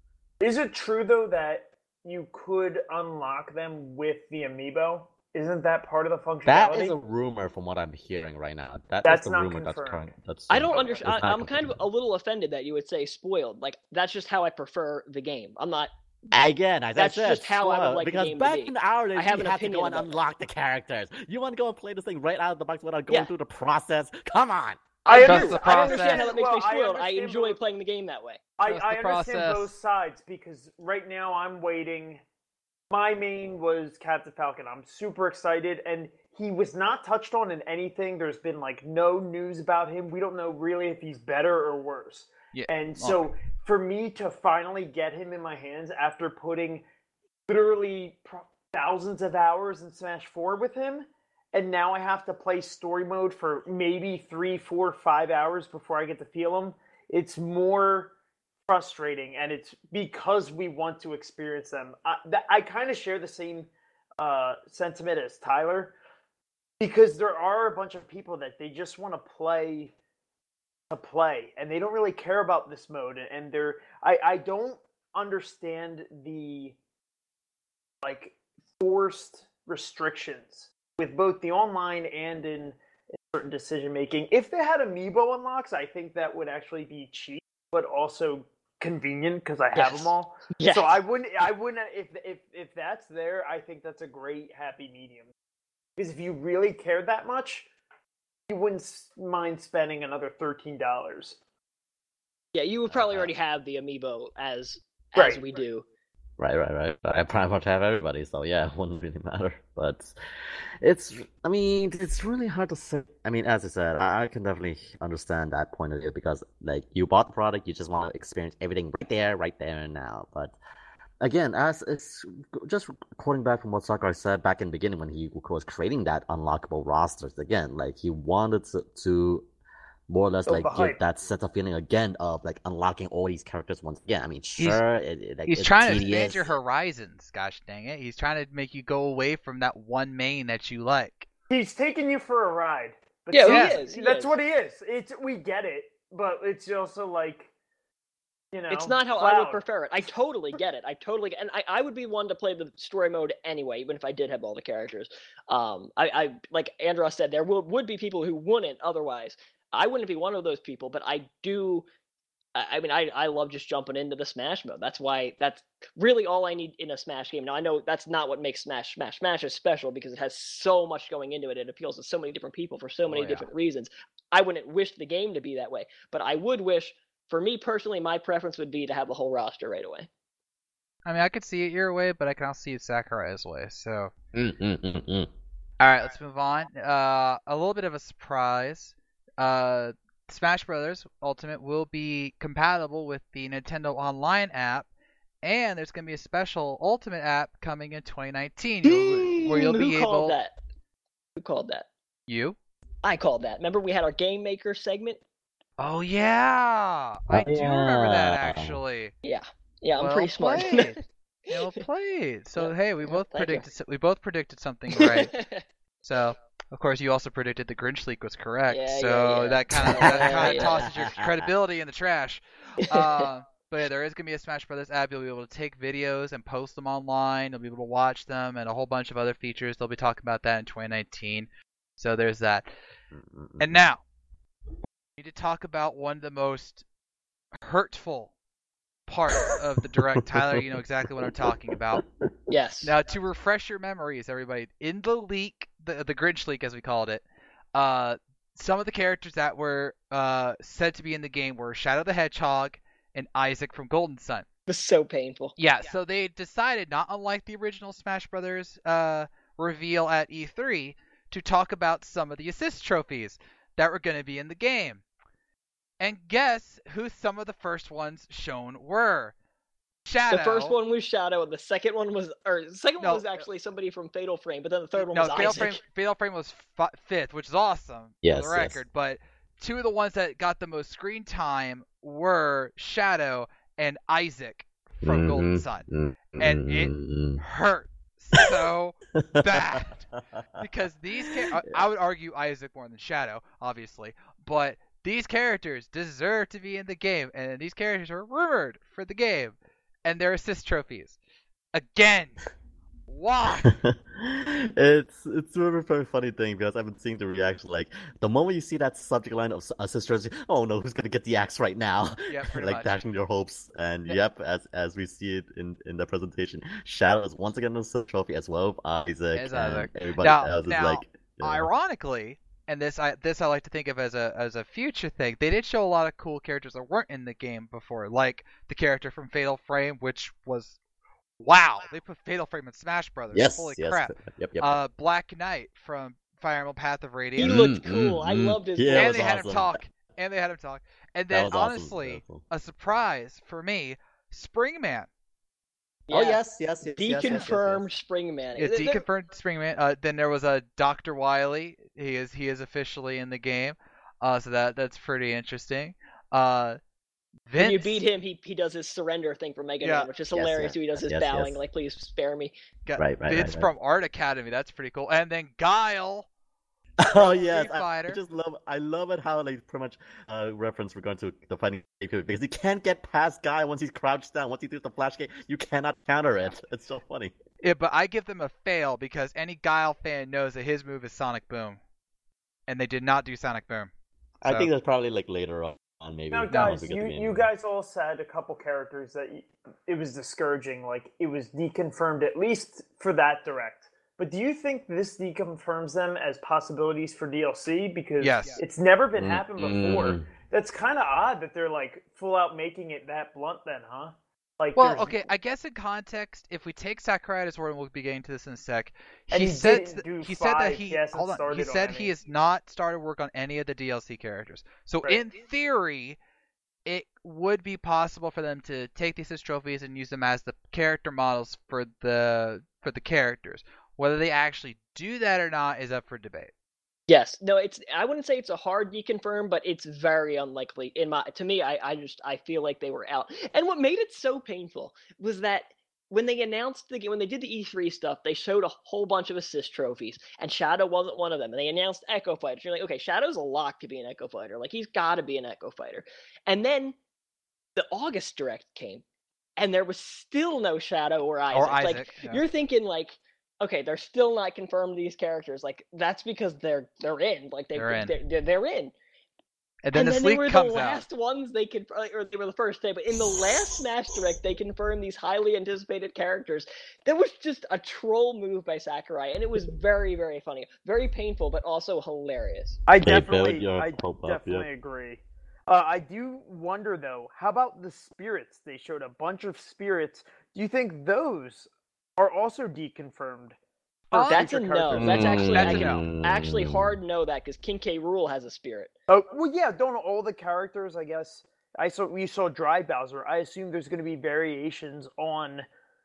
Is it true though that you could unlock them with the amiibo? Isn't that part of the functionality? That is a rumor from what I'm hearing right now. That, That's that's the not rumor that's confirmed. current. That's I don't Okay. understand. It's not I'm kind of confirmed. a little offended that you would say spoiled. Like that's just how I prefer the game. I'm not. Again, as That's I said, just how I would spoiled, like the because game to back be. in our days, I have you an had to go opinion and about that. unlock the characters. You want to go and play this thing right out of the box without going Yeah. through the process? Come on. I, Trust under- the I process. understand how that makes well, me spoiled. I, understand enjoy both- playing the game that way. I, Trust I the understand process. both sides because right now I'm waiting. My main was Captain Falcon. I'm super excited, and he was not touched on in anything. There's been like no news about him. We don't know really if he's better or worse. Yeah, And so for me to finally get him in my hands after putting literally pro- thousands of hours in Smash four with him, and now I have to play story mode for maybe three, four, five hours before I get to feel him. It's more frustrating, and it's because we want to experience them. I, th- I kind of share the same uh, sentiment as Tyler. because there are a bunch of people that they just want to play to play, and they don't really care about this mode. And they're I I don't understand the like forced restrictions with both the online and in, in certain decision making. If they had amiibo unlocks, I think that would actually be cheap, but also convenient because I have Yes. them all. Yes. So I wouldn't, I wouldn't if if if that's there. I think that's a great happy medium. Because if you really cared that much, you wouldn't s- mind spending another thirteen dollars. Yeah, you would probably Uh, already have the amiibo as as Right, we right. do. Right, right, right. I pretty much have everybody, so yeah, it wouldn't really matter. But it's, I mean, it's really hard to say. I mean, as I said, I, I can definitely understand that point of view because, like, you bought the product, you just want to experience everything right there, right there and now. But again, as it's just quoting back from what Sakurai said back in the beginning when he was creating that unlockable rosters, again, like, he wanted to, to more or less Build like the give hype. that sense of feeling again of like unlocking all these characters once again. I mean, sure, it, it, like, He's it's trying to tedious. expand your horizons, gosh dang it. He's trying to make you go away from that one main that you like. He's taking you for a ride. But Yeah, see, he is, he that's is. what he is. It's we get it, but it's also like, you know, It's not how I would Cloud. prefer it. I totally get it. I totally get, and I, I would be one to play the story mode anyway, even if I did have all the characters. Um, I, I like Andros said, there would would be people who wouldn't otherwise. I wouldn't be one of those people, but I do. I, I mean, I I love just jumping into the Smash mode. That's why that's really all I need in a Smash game. Now I know that's not what makes Smash Smash Smash is special because it has so much going into it. It appeals to so many different people for so many Oh, yeah. different reasons. I wouldn't wish the game to be that way, but I would wish. For me personally, my preference would be to have the whole roster right away. I mean, I could see it your way, but I can also see it Sakurai's way. So, Mm, mm, mm, mm. all right, let's move on. Uh, a little bit of a surprise. Uh, Smash Brothers Ultimate will be compatible with the Nintendo Online app, and there's going to be a special Ultimate app coming in twenty nineteen where- where you'll Who be called able. that? Who called that? You? I called that. Remember we had our Game Maker segment? Oh yeah, I Oh, do remember that yeah. actually. Yeah. Yeah, I'm Well pretty smart. played. Well played. So Yeah, hey, we yeah, both thank you. predicted we both predicted something right. So of course you also predicted the Grinch leak was correct. Yeah, yeah, so yeah. that kind of that Yeah, kind of yeah. tosses your credibility in the trash. Uh, but yeah, there is gonna be a Smash Brothers app. You'll be able to take videos and post them online. You'll be able to watch them and a whole bunch of other features. They'll be talking about that in twenty nineteen. So there's that. Mm, mm, And mm. now we need to talk about one of the most hurtful parts of the direct. Tyler, you know exactly what I'm talking about. Yes. Now, to refresh your memories, everybody, in the leak, the the Grinch leak as we called it, uh, some of the characters that were uh, said to be in the game were Shadow the Hedgehog and Isaac from Golden Sun. It was so painful. Yeah, so they decided, not unlike the original Smash Brothers uh, reveal at E three, to talk about some of the assist trophies that were going to be in the game. And guess who some of the first ones shown were? Shadow. The first one was Shadow, and the second one was, or the second No. one was actually somebody from Fatal Frame, but then the third one No, was Fatal Isaac. Frame, Fatal Frame was f- fifth, which is awesome Yes, for the yes. record. But two of the ones that got the most screen time were Shadow and Isaac from Golden Mhm, Sun. mm, And it mm, Hurt so mm. bad. Because these, char- I I would argue Isaac more than Shadow, obviously, but these characters deserve to be in the game, and these characters are rumored for the game, and they're assist trophies. Again, why? it's it's a very, very funny thing because I've been seeing the reaction. Like the moment you see that subject line of s- uh, sisters, oh no, who's gonna get the axe right now? Yeah, pretty like much. dashing their hopes. And Yeah. yep, as as we see it in in the presentation, Shadow is once again an assist trophy as well. Isaac As and Isaac. everybody Now- else is now, like. you know. Ironically, and this I this I like to think of as a as a future thing, they did show a lot of cool characters that weren't in the game before, like the character from Fatal Frame, which was wow, they put Fatal Frame in Smash Brothers. Yes, Holy yes, crap. yep, yep. Uh, Black Knight from Fire Emblem Path of He Radiance. Mm, looked mm, cool. I mm. loved his Yeah, it voice. and was they had him awesome. talk. And they had him talk. And That then was awesome. honestly, That was- a surprise for me, Springman. Oh Yeah. yes, yes, yes, yes, yes, yes, Deconfirmed yes. Springman. Yeah, There- there- deconfirmed Springman. Uh, then there was a Doctor Wily. He is he is officially in the game. Uh, so that that's pretty interesting. Uh, Vince. When you beat him, he he does his surrender thing for Mega Yeah. Man, which is Yes, hilarious. yes, too. He does his yes, bowing, yes. like, please spare me. Got Right, right, Vince right, right. from Art Academy. That's pretty cool. And then Guile Oh Street yes, I, I Fighter. just love I love it how like pretty much uh reference regarding to the fighting game because you can't get past Guy once he's crouched down. Once he does the flash kick, you cannot counter it. It's so funny. Yeah, but I give them a fail because any Guile fan knows that his move is Sonic Boom, and they did not do Sonic Boom. I So- think that's probably like later on, maybe. Now, once guys, we get you, the game. you guys all said a couple characters that y it was discouraging, like it was deconfirmed at least for that direct. But do you think this deconfirms them as possibilities for D L C? Because Yes. it's never been Mm, happened before. mm. That's kind of odd that they're like full out making it that blunt, then, huh? Like, Well, there's- okay, I guess in context, if we take Sakurai at his word, and we'll be getting to this in a sec. And He he said didn't th- do he said that five, he he hasn't hold on. He started on said any. he has not started work on any of the D L C characters. So Right. in theory, it would be possible for them to take these assist trophies and use them as the character models for the for the characters. Whether they actually do that or not is up for debate. Yes. No, it's I wouldn't say it's a hard deconfirm, but it's very unlikely. In my to me, I, I just I feel like they were out. And what made it so painful was that when they announced the game, when they did the E three stuff, they showed a whole bunch of assist trophies, and Shadow wasn't one of them. And they announced Echo Fighter. You're like, okay, Shadow's a lock to be an Echo Fighter. Like he's got to be an Echo Fighter. And then the August Direct came, and there was still no Shadow or Isaac. Or Isaac. Like yeah. you're thinking like, okay, they're still not confirmed these characters. Like that's because they're they're in. Like they They're in. They're, they're, they're in. And then and this then they leak were comes the out. last ones they could, or they were the first day. But in the last Smash Direct, they confirmed these highly anticipated characters. That was just a troll move by Sakurai, and it was very, very funny, very painful, but also hilarious. I Hey, Bill, definitely, your I hope up, definitely yeah. agree. Uh, I do wonder though, how about the spirits? They showed a bunch of spirits. Do you think those are also deconfirmed? for Uh, That's a future no. characters? That's actually That's I a can no. actually hard no that because King K. Rool has a spirit. Oh well, yeah. Don't all the characters? I guess I saw we saw Dry Bowser. I assume there's going to be variations on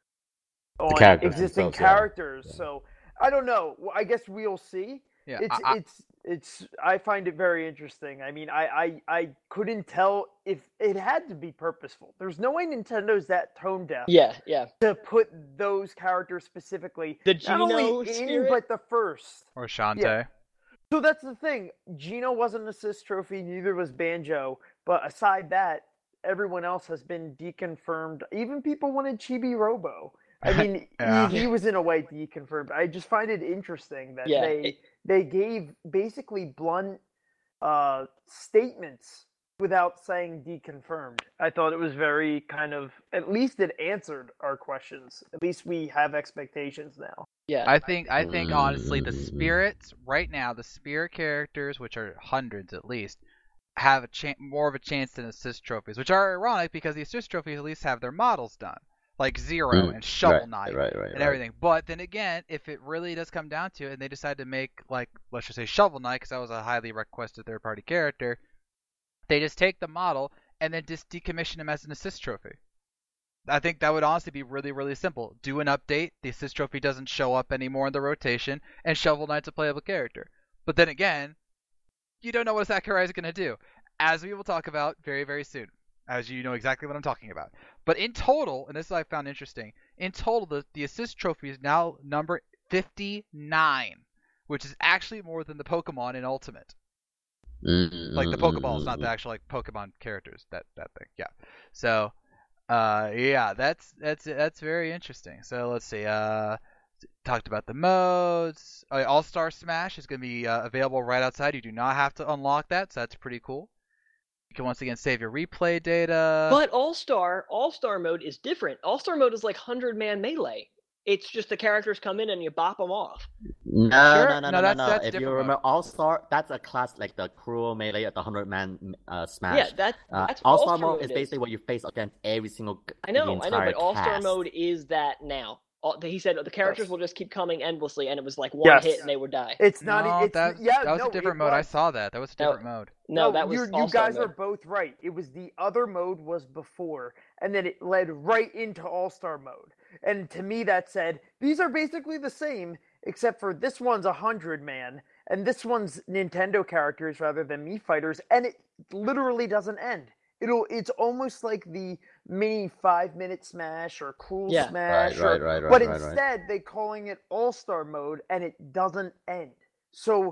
on characters existing themselves, yeah. characters. Yeah. So I don't know. Well, I guess we'll see. Yeah, It's I- I- it's it's. I find it very interesting. I mean, I, I I couldn't tell if it had to be purposeful. There's no way Nintendo's that tone deaf Yeah, yeah. to put those characters specifically. The not Geno only in, spirit? but the first. Or Shantae. Yeah. So that's the thing. Gino wasn't an assist trophy, neither was Banjo. But aside that, everyone else has been deconfirmed. Even people wanted Chibi Robo. I mean, Yeah. he, he was in a way deconfirmed. I just find it interesting that Yeah, they it- they gave basically blunt uh, statements without saying deconfirmed. I thought it was very kind of, at least it answered our questions. At least we have expectations now. Yeah. I think I think honestly the spirits right now, the spirit characters, which are hundreds at least, have a chan more of a chance than assist trophies, which are ironic because the assist trophies at least have their models done, like Zero Mm, and Shovel right, Knight right, right, and right. everything. But then again, if it really does come down to it, and they decide to make like let's just say Shovel Knight, because that was a highly requested third-party character, they just take the model and then just decommission him as an assist trophy. I think that would honestly be really, really simple. Do an update, the assist trophy doesn't show up anymore in the rotation, and Shovel Knight's a playable character. But then again, you don't know what Sakurai is going to do, as we will talk about very, very soon, as you know exactly what I'm talking about. But in total, and this is what I found interesting, in total, the, the assist trophy is now number fifty-nine, which is actually more than the Pokemon in Ultimate. Mm, Like the mm, Pokeballs, mm, not mm. the actual like Pokemon characters. That that thing, yeah. So, uh, yeah, that's that's that's very interesting. So let's see. Uh, talked about the modes. Uh, All Star Smash is going to be uh, available right outside. You do not have to unlock that, so that's pretty cool. You can once again save your replay data. But All Star, All Star mode is different. All Star mode is like hundred man melee. It's just the characters come in and you bop them off. No, Sure. no, no, No, no, no, that's- no. that's If you different remember, All Star, that's a class like the Cruel Melee at the hundred man uh, smash. Yeah, that uh, that's All what Star All-Star mode is basically what you face against every single. I know, the I know, entire but All Star cast. mode is that now. All, he said the characters Yes. will just keep coming endlessly, and it was like one Yes. hit and they would die. It's not. no, it's that, yeah. that was no, a different it mode. I was. saw that. That was a No. different mode. No, that was you, you All-Star guys are mode. both right. It was the other mode was before, and then it led right into All Star mode. And to me, that said these are basically the same, except for this one's a hundred man, and this one's Nintendo characters rather than Mii fighters, and it literally doesn't end. It'll. It's almost like the mini five minute Smash or Cruel Yeah. Smash, Right, or, right, right, right, but right, right. instead they calling it All Star mode, and it doesn't end. So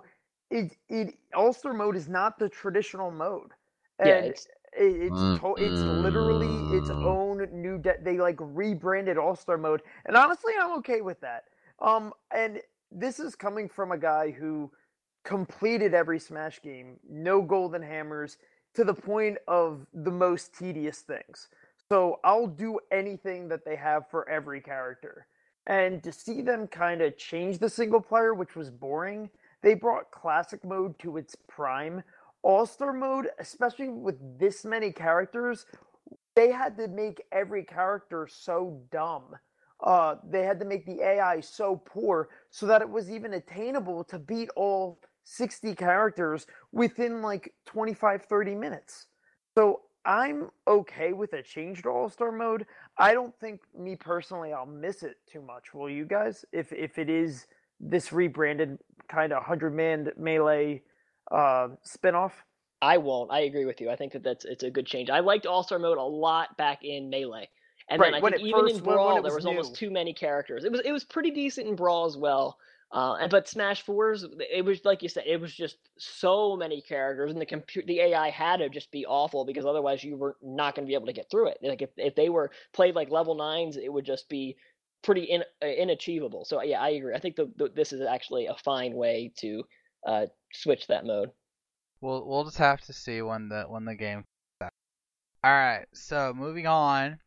it it All-Star mode is not the traditional mode, Yeah, and it's it, it's Mm, to, it's literally its mm. own new. De- they like rebranded All-Star mode, and honestly, I'm okay with that. Um, and this is coming from a guy who completed every Smash game, no golden hammers, to the point of the most tedious things. So I'll do anything that they have for every character. And to see them kind of change the single player, which was boring, they brought classic mode to its prime. All Star mode, especially with this many characters, they had to make every character so dumb. Uh, they had to make the A I so poor so that it was even attainable to beat all sixty characters within like twenty-five, thirty minutes. So I'm okay with a changed All Star mode. I don't think, me personally, I'll miss it too much. Will you guys? If if it is this rebranded kind of hundred man melee uh, spinoff. I won't. I agree with you. I think that that's it's a good change. I liked All Star mode a lot back in Melee, and Right, then I when think it even first- in when- when Brawl it there was was almost new. too many characters. It was it was pretty decent in Brawl as well. Uh, and but Smash Fours, it was like you said, it was just so many characters, and the computer, the A I had to just be awful because otherwise you were not going to be able to get through it. Like if if they were played like level nines, it would just be pretty in, uh, inachievable. So yeah, I agree. I think the, the, this is actually a fine way to uh, switch that mode. We'll we'll just have to see when the when the game comes out. All right, so moving on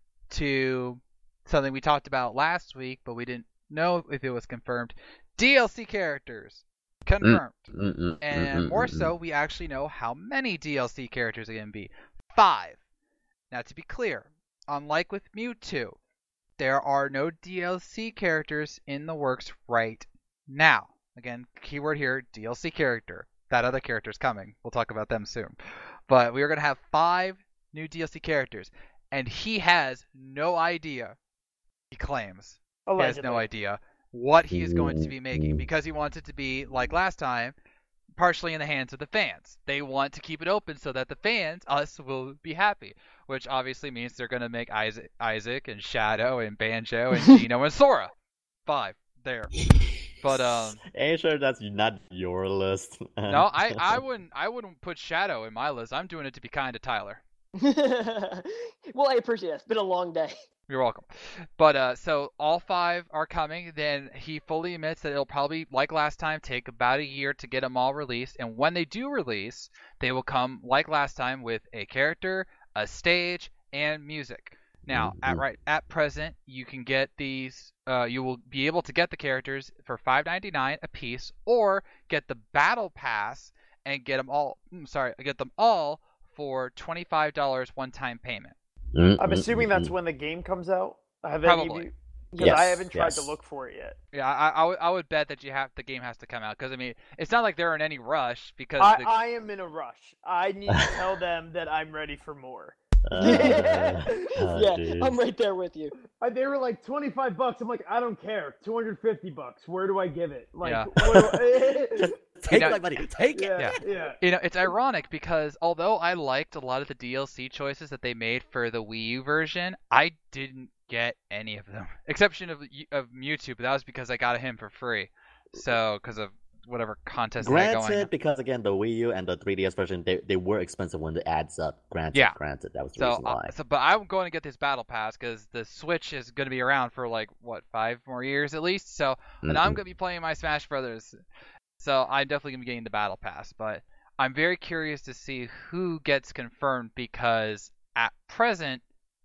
to something we talked about last week, but we didn't know if it was confirmed. D L C characters confirmed, Mm, mm, and mm, more mm, so, we actually know how many D L C characters are going to be. Five. Now, to be clear, unlike with Mewtwo, there are no D L C characters in the works right now. Again, keyword here, D L C character. That other character is coming. We'll talk about them soon. But we are going to have five new D L C characters, and he has no idea, he claims, he has no idea what he is going to be making, because he wants it to be, like last time, partially in the hands of the fans. They want to keep it open so that the fans, us, will be happy, which obviously means they're going to make Isaac, Isaac and Shadow and Banjo and Gino and Sora. Five. There. But um Are you sure that's not your list? no, I, I wouldn't I wouldn't put Shadow in my list. I'm doing it to be kind to Tyler. Well, I appreciate it. It's been a long day. You're welcome. But uh so all five are coming. Then he fully admits that it'll probably, like last time, take about a year to get them all released. And when they do release, they will come, like last time, with a character, a stage, and music. Now, at right at present, you can get these. Uh, you will be able to get the characters for five ninety-nine a piece, or get the battle pass and get them all. Mm, sorry, get them all for twenty-five dollars one-time payment. I'm assuming that's when the game comes out. Have Probably. Because Yes, I haven't tried yes. to look for it yet. Yeah, I, I, would, I would bet that you have the game has to come out, because I mean it's not like they're in any rush, because I, the, I am in a rush. I need to tell them that I'm ready for more. Uh, oh, Yeah, geez. I'm right there with you. Uh, they were like twenty-five bucks. I'm like, I don't care. two hundred fifty bucks. Where do I give it? Like, Yeah. what do Take You know- my money. Take I... it. yeah, yeah. You know, it's ironic because although I liked a lot of the D L C choices that they made for the Wii U version, I didn't get any of them, exception of of Mewtwo, but that was because I got him for free. So, because of whatever contest they had going. Granted, because again, the Wii U and the three D S version, they, they were expensive when it adds up. Granted, Yeah. granted, that was the So, reason uh, why. so, but I'm going to get this battle pass because the Switch is going to be around for like what five more years at least. So, and I'm Mhm. going to be playing my Smash Brothers. So I'm definitely going to be getting the battle pass. But I'm very curious to see who gets confirmed because at present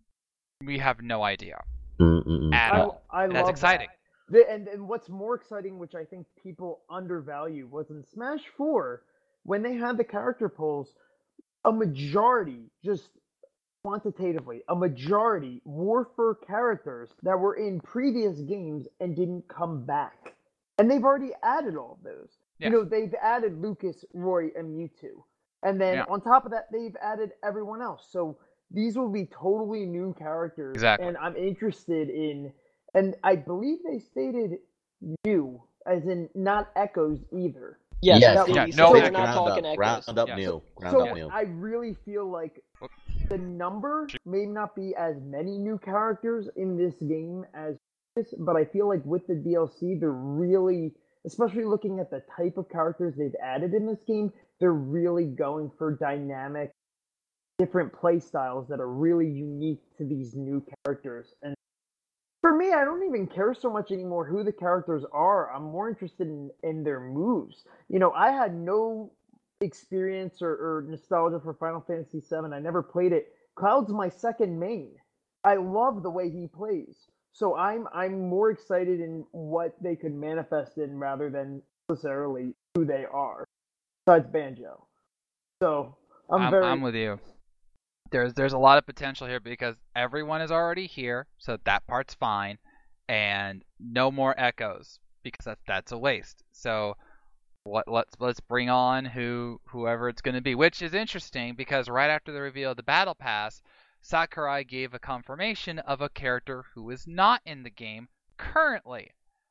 we have no idea Mm-mm-mm. at I, all. I And love that's exciting. that. The, and, and what's more exciting, which I think people undervalue, was in Smash four, when they had the character polls, a majority, just quantitatively, a majority were for characters that were in previous games and didn't come back. And they've already added all of those. Yeah. You know, they've added Lucas, Roy, and Mewtwo. And then Yeah. on top of that, they've added everyone else. So these will be totally new characters. Exactly. And I'm interested in, and I believe they stated new, as in not echoes either. Yes, Yes, that yeah, would be- no so we're echoes. not ground talking up, echoes. ground up Yeah. new, ground So up new. I really feel like the number may not be as many new characters in this game as this, but I feel like with the D L C, they're really especially looking at the type of characters they've added in this game. They're really going for dynamic, different play styles that are really unique to these new characters. And for me, I don't even care so much anymore who the characters are. I'm more interested in, in their moves. You know, I had no experience or, or nostalgia for Final Fantasy seven. I never played it. Cloud's my second main. I love the way he plays. So I'm I'm more excited in what they could manifest in rather than necessarily who they are. Besides Banjo. So I'm, I'm, very I'm with you. There's there's a lot of potential here because everyone is already here, so that part's fine, and no more echoes because that that's a waste. So what let's let's bring on who whoever it's going to be, which is interesting because right after the reveal of the Battle Pass, Sakurai gave a confirmation of a character who is not in the game currently,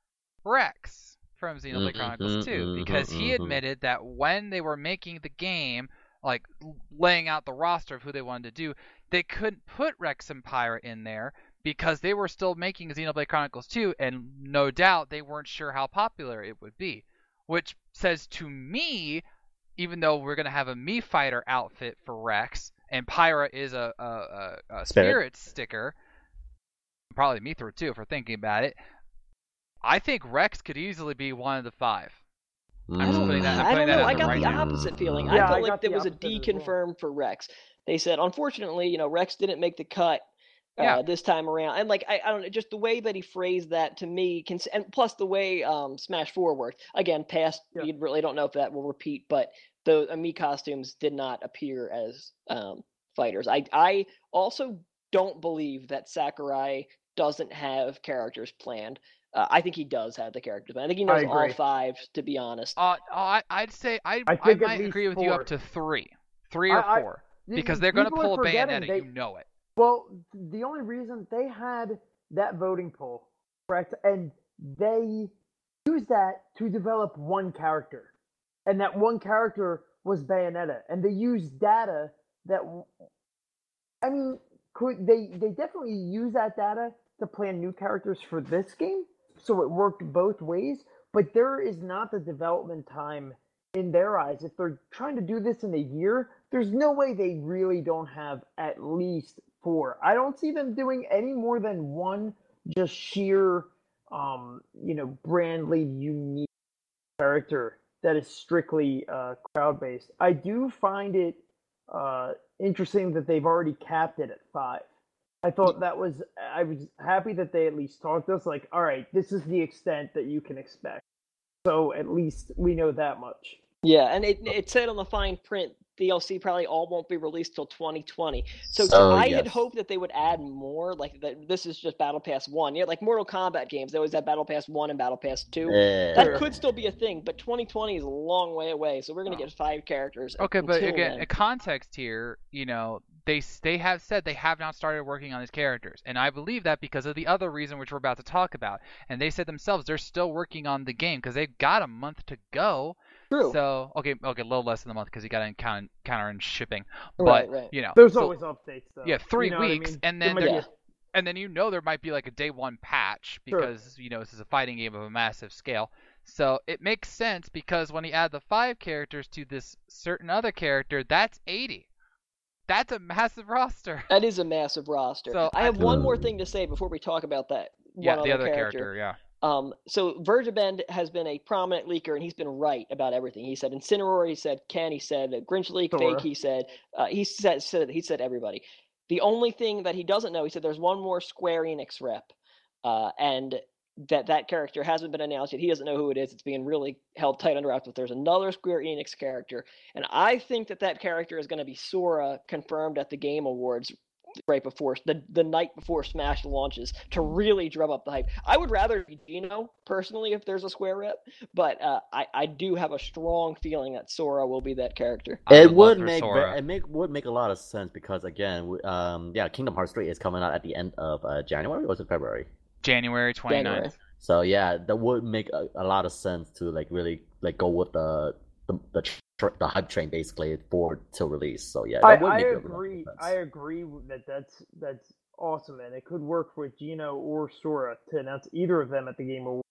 Rex from Xenoblade Mhm, Chronicles two, mhm, because he mhm. admitted that when they were making the game, like laying out the roster of who they wanted to do, they couldn't put Rex and Pyra in there because they were still making Xenoblade Chronicles two, and no doubt they weren't sure how popular it would be. Which says to me, even though we're going to have a Mii Fighter outfit for Rex, and Pyra is a, a, a, a Spirit. Spirit sticker, probably Mithril too if we're thinking about it, I think Rex could easily be one of the five. I'm just putting that- I'm I putting don't that know. out I there got right the now. opposite feeling. Yeah, I I felt got like there the was a opposite as well. deconfirm for Rex. They said, unfortunately, you know, Rex didn't make the cut uh, Yeah. this time around. And like, I, I don't know, just the way that he phrased that to me, cons- and plus the way um, Smash four worked. Again, past, Yeah. we really don't know if that will repeat, but the uh, Mii costumes did not appear as um, fighters. I, I also don't believe that Sakurai doesn't have characters planned. Uh, I think he does have the characters planned. I think he knows I all agree. five, to be honest. Uh, I, I'd say I, I I, think at might least agree with you four. up to three, three or I- I- four, Y- because y- they're going to people are pull forgetting Bayonetta. they- You know it. Well, the only reason they had that voting poll, correct, and they used that to develop one character, and that one character was Bayonetta, and they used data that, I mean, could they they definitely use that data to plan new characters for this game, so it worked both ways. But there is not the development time in their eyes. If they're trying to do this in a year, there's no way they really don't have at least four. I don't see them doing any more than one just sheer, um, you know, brandly unique character that is strictly uh, crowd based. I do find it uh, interesting that they've already capped it at five. I thought that was, I was happy that they at least talked to us like, all right, this is the extent that you can expect. So at least we know that much. Yeah, and it it said on the fine print D L C probably all won't be released till twenty twenty. So to, Oh, I had yes. hoped that they would add more, like that. This is just Battle Pass one. Yeah, like Mortal Kombat games, they always have Battle Pass one and Battle Pass two. Yeah. That could still be a thing, but twenty twenty is a long way away. So we're gonna get five characters. Okay, but until again, then. a context here, you know, they they have said they have not started working on these characters, and I believe that because of the other reason which we're about to talk about. And they said themselves they're still working on the game because they've got a month to go. True. So okay, okay, a little less than a month because you got to encounter counter and shipping. But Right, right. you know, There's so- always updates though. yeah, three You know what I weeks, mean? and There then might there- be a- Yeah. and then you know there might be like a day one patch Sure. because you know this is a fighting game of a massive scale. So it makes sense because when you add the five characters to this certain other character, that's eighty. That's a massive roster. That is a massive roster. So, I have I- one more thing to say before we talk about that. Yeah, one the other character. character, yeah. Um, so Vergibend has been a prominent leaker, and he's been right about everything. He said Incineroar, he said Ken, he said uh, Grinch Leak, Sora. Fake, he said uh, he said, said he said everybody. The only thing that he doesn't know, he said there's one more Square Enix rep, uh, and that that character hasn't been announced yet. He doesn't know who it is. It's being really held tight under wraps. But there's another Square Enix character, and I think that that character is going to be Sora, confirmed at the Game Awards right before the the night before Smash launches to really drum up the hype. I would rather be Gino personally if there's a Square rep, but uh, I I do have a strong feeling that Sora will be that character. I It love would their make Sora. ve- it make would make a lot of sense because again, w- um, yeah, Kingdom Hearts three is coming out at the end of uh, January or was it February? January twenty-ninth. January. So yeah, that would make a, a lot of sense to like really like go with the the the, tr- the hype train basically for till release. So yeah, that I, would I make a lot of agree. sense. I agree that that's that's awesome, and it could work with Gino or Sora to announce either of them at the Game Awards.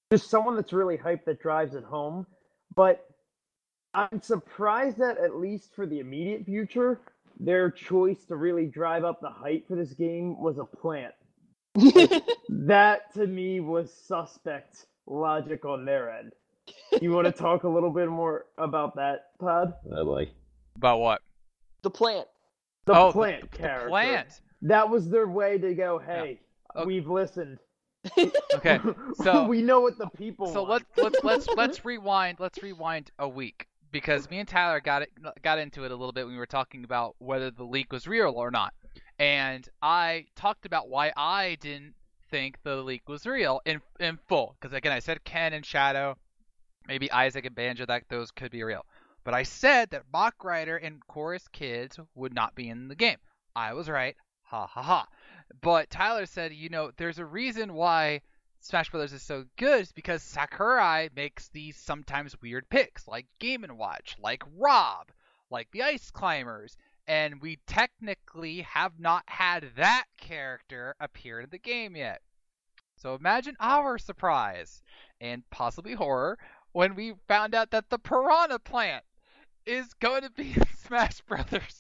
just someone that's really hyped that drives it home. But I'm surprised that at least for the immediate future, their choice to really drive up the hype for this game was a plant. Like, that to me was suspect logic on their end. You want to talk a little bit more about that, Todd? Oh boy. About what? The plant. The Oh, the- plant the character. plant. That was their way to go, hey, Okay. we've listened. Okay, so we know what the people so want. let's let's let's let's rewind. Let's rewind a week because me and Tyler got it got into it a little bit when we were talking about whether the leak was real or not, and I talked about why I didn't think the leak was real in in full. Because again, I said Ken and Shadow, maybe Isaac and Banjo, that those could be real. But I said that Mach Rider and Chorus Kids would not be in the game. I was right. Ha ha ha. But Tyler said, you know, there's a reason why Smash Brothers is so good is because Sakurai makes these sometimes weird picks, like Game and Watch, like Rob, like the Ice Climbers, and we technically have not had that character appear in the game yet. So imagine our surprise, and possibly horror, when we found out that the Piranha Plant is going to be in Smash Brothers.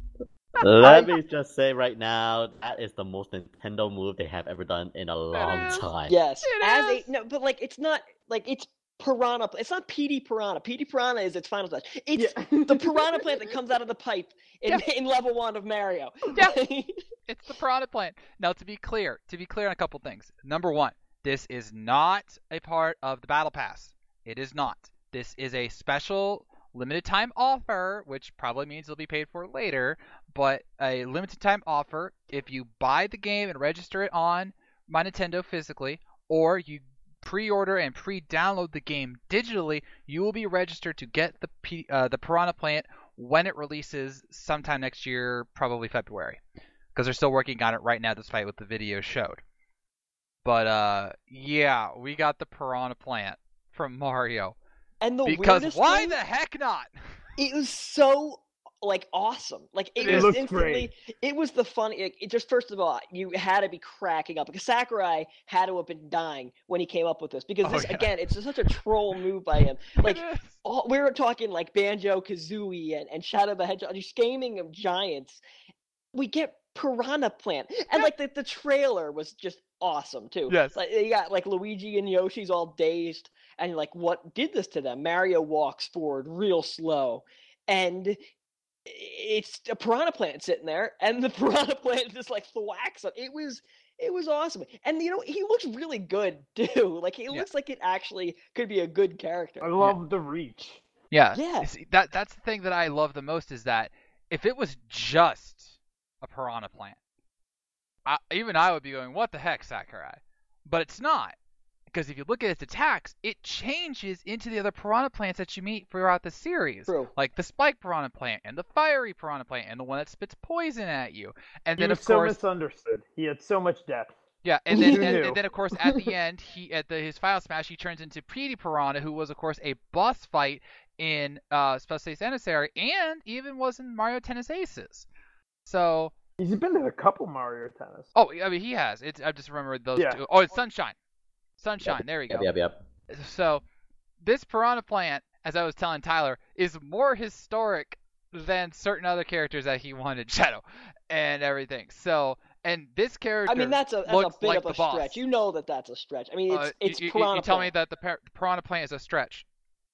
Let me just say right now, that is the most Nintendo move they have ever done in a long is. time. Yes. It As is. a no, but like it's not like it's Piranha. It's not P D Piranha. P D Piranha is its final touch. It's Yeah. the Piranha Plant that comes out of the pipe in, in level one of Mario. Yeah. It's the Piranha Plant. Now, to be clear, to be clear on a couple things. Number one, this is not a part of the Battle Pass. It is not. This is a special limited time offer, which probably means it'll be paid for later, but a limited time offer. If you buy the game and register it on My Nintendo physically, or you pre-order and pre-download the game digitally, you will be registered to get the P, uh, the Piranha Plant when it releases sometime next year, probably February, because they're still working on it right now, despite what the video showed. But uh, yeah, we got the Piranha Plant from Mario. And the Because weirdest why thing, the heck not? it was so like awesome. Like it, It was looks instantly. It was the fun. It, it just first of all, you had to be cracking up because Sakurai had to have been dying when he came up with this because Oh, this yeah. again, it's such a troll move by him. Like It is. all, we were talking like Banjo Kazooie and, and Shadow the Hedgehog, these gaming of giants. We get Piranha Plant, and Yeah. like the, the trailer was just awesome too. Yes. Like you got like Luigi and Yoshi's all dazed, and you're like, what did this to them? Mario walks forward real slow, and it's a Piranha Plant sitting there, and the Piranha Plant just like thwacks it. It was it was awesome, and you know he looks really good too. Like he Yeah. looks like it actually could be a good character. I love the reach. Yeah. Yeah. See, that that's the thing that I love the most is that if it was just a Piranha Plant, I, even I would be going, "What the heck, Sakurai?" But it's not, because if you look at its attacks, it changes into the other Piranha Plants that you meet throughout the series, True. like the Spike Piranha Plant and the Fiery Piranha Plant and the one that spits poison at you. And He then was of so course, misunderstood. He had so much depth. yeah, and then Who and, knew? and then of course at the end, he at the, his final smash, he turns into Petey Piranha, who was of course a boss fight in uh, Special States Emissary, and even was in Mario Tennis Aces. So, He's been in a couple Mario Tennis. oh, I mean he has. It's I just remembered those Yeah. two. Oh, it's Sunshine, Sunshine. There we go. Yep, yep, yep. So, this Piranha Plant, as I was telling Tyler, is more historic than certain other characters that he wanted, Shadow, and everything. So, and this character I mean that's a that's a looks bit like of the a boss. stretch. You know that that's a stretch. I mean it's Uh, it's you, you- Piranha you tell me Plant. that the par- Piranha Plant is a stretch.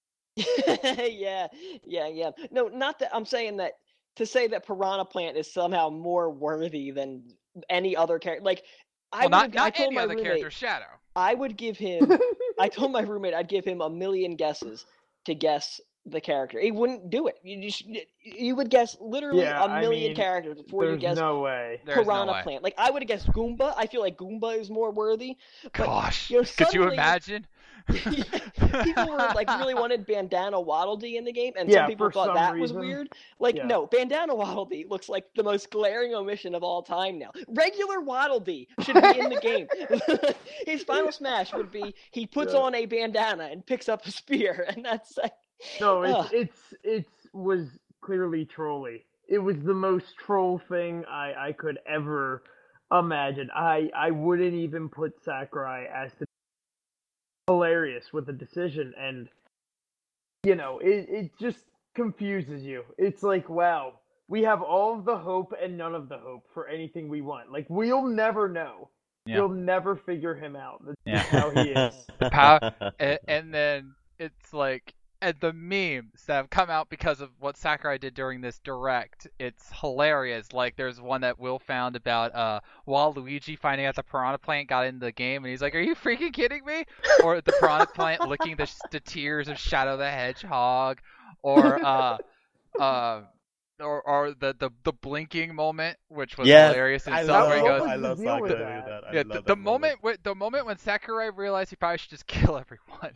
yeah, yeah, yeah. No, not that I'm saying that to say that Piranha Plant is somehow more worthy than any other character. Like I Well, not would, not I told any my other roommate, character, Shadow. I would give him. I told my roommate I'd give him a million guesses to guess the character. He wouldn't do it. You just you would guess literally Yeah, a I million mean, characters before you There's guess no way. There's Piranha no way. Plant. Like I would have guessed Goomba. I feel like Goomba is more worthy. But, Gosh, you know, could you suddenly- imagine? People were like really wanted Bandana Waddle Dee in the game, and Yeah, some people for thought some that was reason. weird. Like, Yeah. no, Bandana Waddle Dee looks like the most glaring omission of all time now. Regular Waddle Dee should be in the game. His final smash would be he puts Yeah. on a bandana and picks up a spear, and that's like, No, it's Ugh. it's it's was clearly trolly. It was the most troll thing I I could ever imagine. I I wouldn't even put Sakurai as the hilarious with the decision, and you know, it it just confuses you. It's like, wow, we have all of the hope and none of the hope for anything we want. Like, we'll never know. Yeah. You'll never figure him out. That's Yeah. just how he is. The power, and, and then it's like, and the memes that have come out because of what Sakurai did during this direct, it's hilarious. Like, there's one that Will found about uh Waluigi finding out the Piranha Plant got in the game, and he's like, "Are you freaking kidding me?" Or the Piranha Plant licking the, the tears of Shadow the Hedgehog, or uh, uh, or or the, the the blinking moment, which was Yes, hilarious. In I some love, where he What goes, was I the love deal Sakurai with doing that? that. I yeah, love the, that the moment, when, the moment when Sakurai realized he probably should just kill everyone.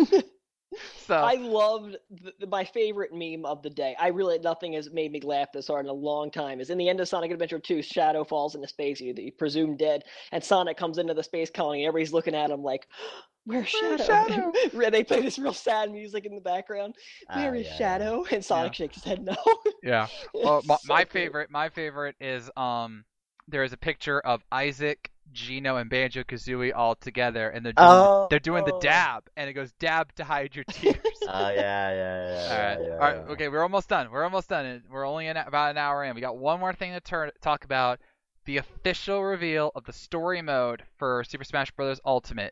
So I loved the, the, my favorite meme of the day. I really nothing has made me laugh this hard in a long time. Is in the end of Sonic Adventure two, Shadow falls into space, you, you presume dead, and Sonic comes into the space colony. And everybody's looking at him like, "Where's Where's Shadow?" Shadow? They play this real sad music in the background. Ah, Where is yeah, yeah. Shadow? And Sonic Yeah. shakes his head no. yeah. Well, my, So my good. favorite, my favorite is um, there is a picture of Isaac, Gino, and Banjo Kazooie all together, and they're doing Oh. the, they're doing the dab, and it goes dab to hide your tears. Oh yeah, yeah, yeah. All yeah, right, yeah, all right, yeah. okay, we're almost done. We're almost done. and We're only in about an hour in. We got one more thing to turn talk about: the official reveal of the story mode for Super Smash Bros. Ultimate,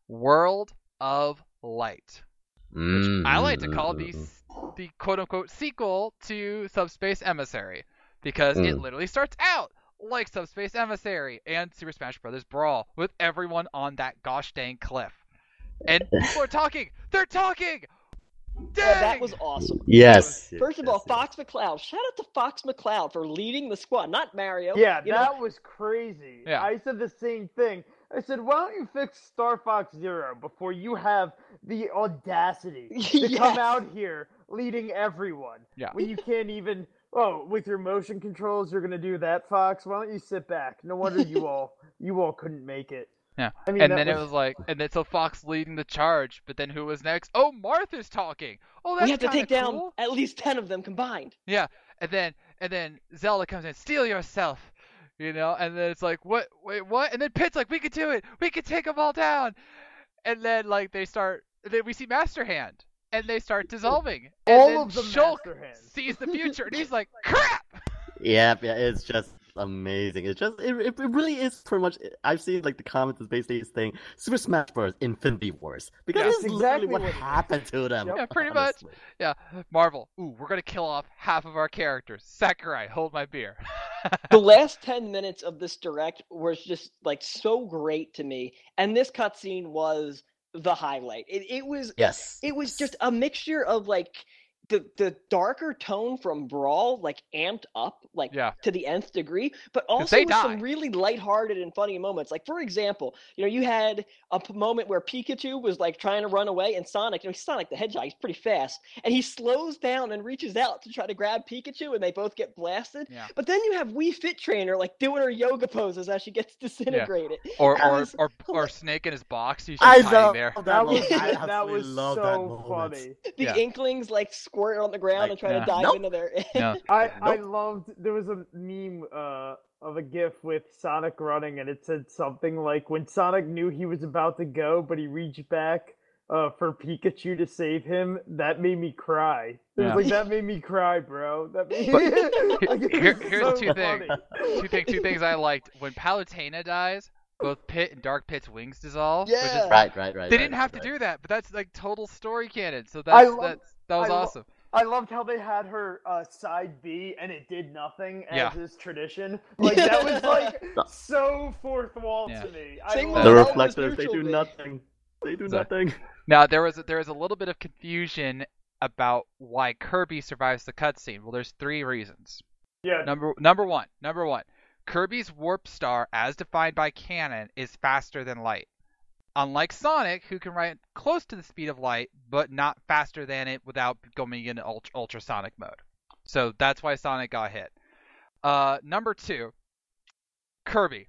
World of Light, which I like to call the Mm. the quote-unquote sequel to Subspace Emissary, because it Mm. literally starts out like Subspace Emissary and Super Smash Bros. Brawl, with everyone on that gosh dang cliff. And people are talking! They're talking! Dang! Yeah, that was awesome. Yes. First of yes, all, yes. Fox McCloud. Shout out to Fox McCloud for leading the squad, not Mario. Yeah, You know, that was crazy. Yeah. I said the same thing. I said, why don't you fix Star Fox Zero before you have the audacity to Yes. come out here leading everyone? Yeah. When you can't even, oh, with your motion controls, you're gonna do that, Fox. Why don't you sit back? No wonder you all, you all couldn't make it. Yeah. I mean, And that then it was- was like, and then so Fox leading the charge, but then who was next? Oh, Martha's talking. Oh, that's we have to kinda take down cool. at least ten of them combined. Yeah, and then and then Zelda comes in, steal yourself, you know, and then it's like, what? Wait, what? And then Pit's like, we could do it, we could take them all down, and then like they start, then we see Master Hand, and they start dissolving, and All then of them Shulk Master Hands. sees the future, and he's like, crap. Yeah, yeah, it's just amazing. It's just, it, it really is pretty much. I've seen like the comments is basically saying Super Smash Bros. Infinity Wars because Yeah. this That's is literally exactly what what it is. happened to them. Yep. Yeah, pretty much. honestly. Yeah, Marvel. Ooh, we're gonna kill off half of our characters. Sakurai, hold my beer. The last ten minutes of this direct was just like so great to me, and this cutscene was the highlight. It, it was Yes. it was just a mixture of like the the darker tone from Brawl, like amped up like Yeah. to the nth degree, but also they with die. some really lighthearted and funny moments. Like for example, you know, you had a p- moment where Pikachu was like trying to run away, and Sonic, you know, Sonic the Hedgehog, he's pretty fast, and he slows down and reaches out to try to grab Pikachu, and they both get blasted. Yeah. But then you have Wii Fit Trainer like doing her yoga poses as she gets disintegrated. Or That or, was or or hila- Snake in his box. He's I just hiding know there. that, That moment. was I that absolutely was love so that moment. funny. The Yeah. Inklings like squirt on the ground Like, and try yeah. to dive Nope. into their. Yeah. I I Nope. loved. There was a meme uh of a GIF with Sonic running, and it said something like, "When Sonic knew he was about to go, but he reached back uh for Pikachu to save him." That made me cry. It was Yeah. like that made me cry, bro. That made like, it Here- was here's so two things. funny. two things. Two things I liked. When Palutena dies, both Pit and Dark Pit's wings dissolve. Which Yeah. is, Right, right, right. they right, didn't have right. to do that, but that's like total story canon. So I that's love- that's that was I lo- awesome. I loved how they had her uh, side B and it did nothing, as Yeah. is tradition. Like that was like No. so fourth wall Yeah. to me. Same I with The Elvis loved reflectors, they neutral do B. nothing. They do So- nothing. Now there was there was a little bit of confusion about why Kirby survives the cutscene. Well, there's three reasons. Yeah, Number number one, number one, Kirby's warp star, as defined by canon, is faster than light. Unlike Sonic, who can ride close to the speed of light, but not faster than it without going into ultra, ultrasonic mode. So that's why Sonic got hit. Uh, number two, Kirby.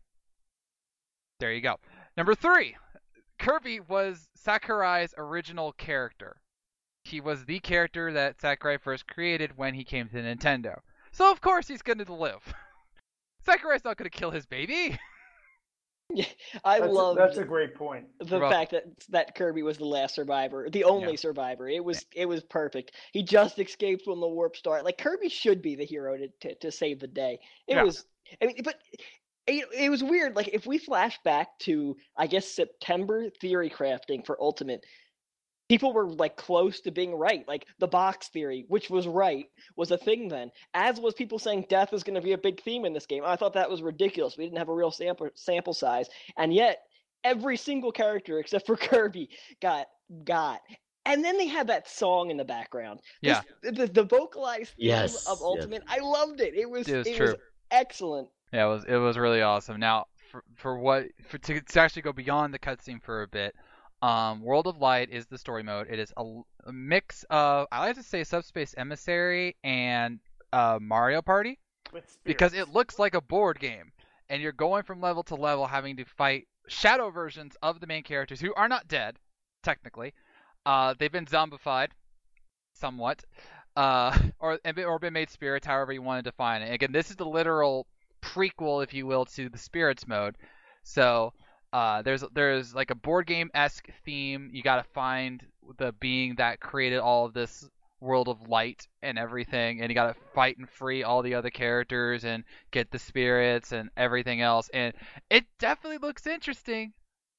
There you go. Number three, Kirby was Sakurai's original character. He was the character that Sakurai first created when he came to Nintendo. So of course he's going to live. Sakurai's not going to kill his baby. I That's, loved that's a great point. the You're fact that that Kirby was the last survivor, the only Yeah. survivor. It was it was perfect. He just escaped from the warp star. Like Kirby should be the hero to to, to save the day. It Yeah. was. I mean, but it, it was weird. Like if we flash back to I guess September theory crafting for Ultimate, people were like close to being right. Like the box theory, which was right, was a thing then. As was people saying death is going to be a big theme in this game. I thought that was ridiculous. We didn't have a real sample sample size, and yet every single character except for Kirby got got. And then they had that song in the background. Yeah. This, the, the vocalized theme Yes, of Ultimate. I loved it. It was It was it true. was excellent. Yeah, it was it was really awesome. Now, for, for what for to, to actually go beyond the cutscene for a bit, um, World of Light is the story mode. It is a, a mix of I like to say Subspace Emissary and uh, Mario Party With because spirits. it looks like a board game, and you're going from level to level, having to fight shadow versions of the main characters who are not dead, technically. Uh, they've been zombified, somewhat, uh, or or been made spirits, however you want to define it. Again, this is the literal prequel, if you will, to the spirits mode. So uh, there's there's like a board game esque theme. You got to find the being that created all of this world of light and everything, and you got to fight and free all the other characters and get the spirits and everything else. And it definitely looks interesting.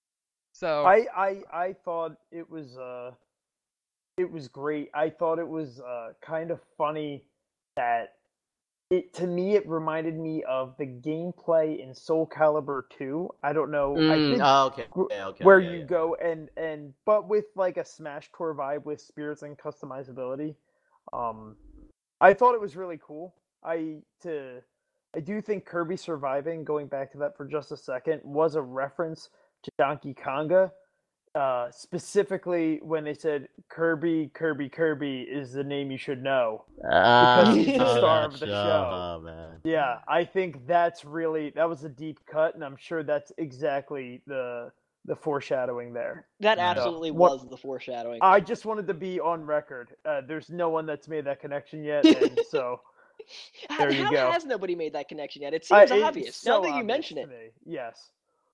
So I, I I thought it was uh it was great. I thought it was uh kind of funny that it to me it reminded me of the gameplay in Soul Calibur two. I don't know. I Mm, think oh, okay. gr- Okay, okay, where okay, you yeah. go and and but with like a Smash Tour vibe with spirits and customizability. Um I thought it was really cool. I to I do think Kirby surviving, going back to that for just a second, was a reference to Donkey Konga. Uh, specifically when they said Kirby, Kirby, Kirby is the name you should know. Ah, he's the oh, star that of the show. Oh man. Yeah, I think that's really that was a deep cut, and I'm sure that's exactly the the foreshadowing there. That Yeah. absolutely What- was the foreshadowing. I just wanted to be on record. Uh, there's no one that's made that connection yet, and so How, there you how go. has nobody made that connection yet? It I- seems it's obvious. so now that you obvious mention to it. me. Yes.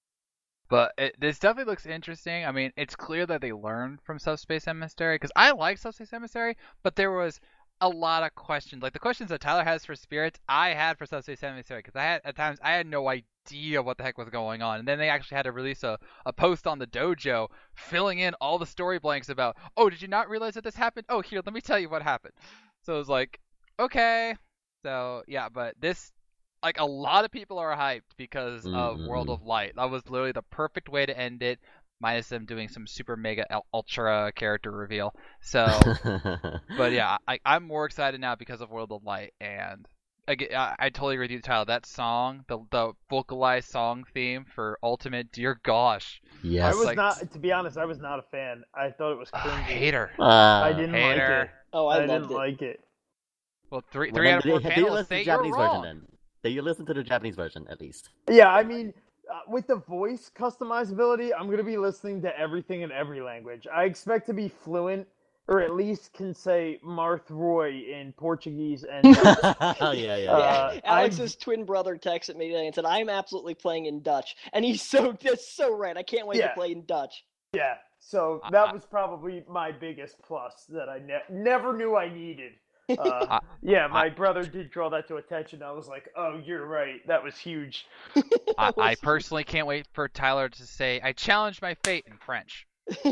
But it, this definitely looks interesting. I mean, it's clear that they learned from Subspace Emissary because I like Subspace Emissary, but there was a lot of questions. Like the questions that Tyler has for Spirits, I had for Subspace Emissary because I had at times I had no idea what the heck was going on. And then they actually had to release a, a post on the dojo filling in all the story blanks about, oh, did you not realize that this happened? Oh, here, let me tell you what happened. So it was like, okay. So yeah, but this like a lot of people are hyped because of World Mhm. of Light. That was literally the perfect way to end it, minus them doing some super mega ul- ultra character reveal. So, but yeah, I, I'm more excited now because of World of Light, and again, I, I totally agree with you, Tyler. That song, the the vocalized song theme for Ultimate, dear gosh, yes. I was like- not, to be honest, I was not a fan. I thought it was Ugh, cringy. hater. Uh, I didn't Hater. like it. Oh, I, I, loved didn't it. like it. Well, three Well, three then out of four did, did you panelists listen to say the you're Japanese wrong. version then? Did you listen to the Japanese version at least? Yeah, I mean, uh, with the voice customizability, I'm going to be listening to everything in every language. I expect to be fluent, or at least can say Marth Roy in Portuguese and yeah, yeah, yeah. Uh, Yeah, Alex's twin brother texted me today and said, "I'm absolutely playing in Dutch," and he's so that's so right. I can't wait Yeah. to play in Dutch. yeah. So I- that I- was probably my biggest plus that I ne- never knew I needed. Uh, I- yeah, my brother did draw that to attention. I was like, "Oh, you're right. That was huge." I, I personally can't wait for Tyler to say, "I challenged my fate" in French.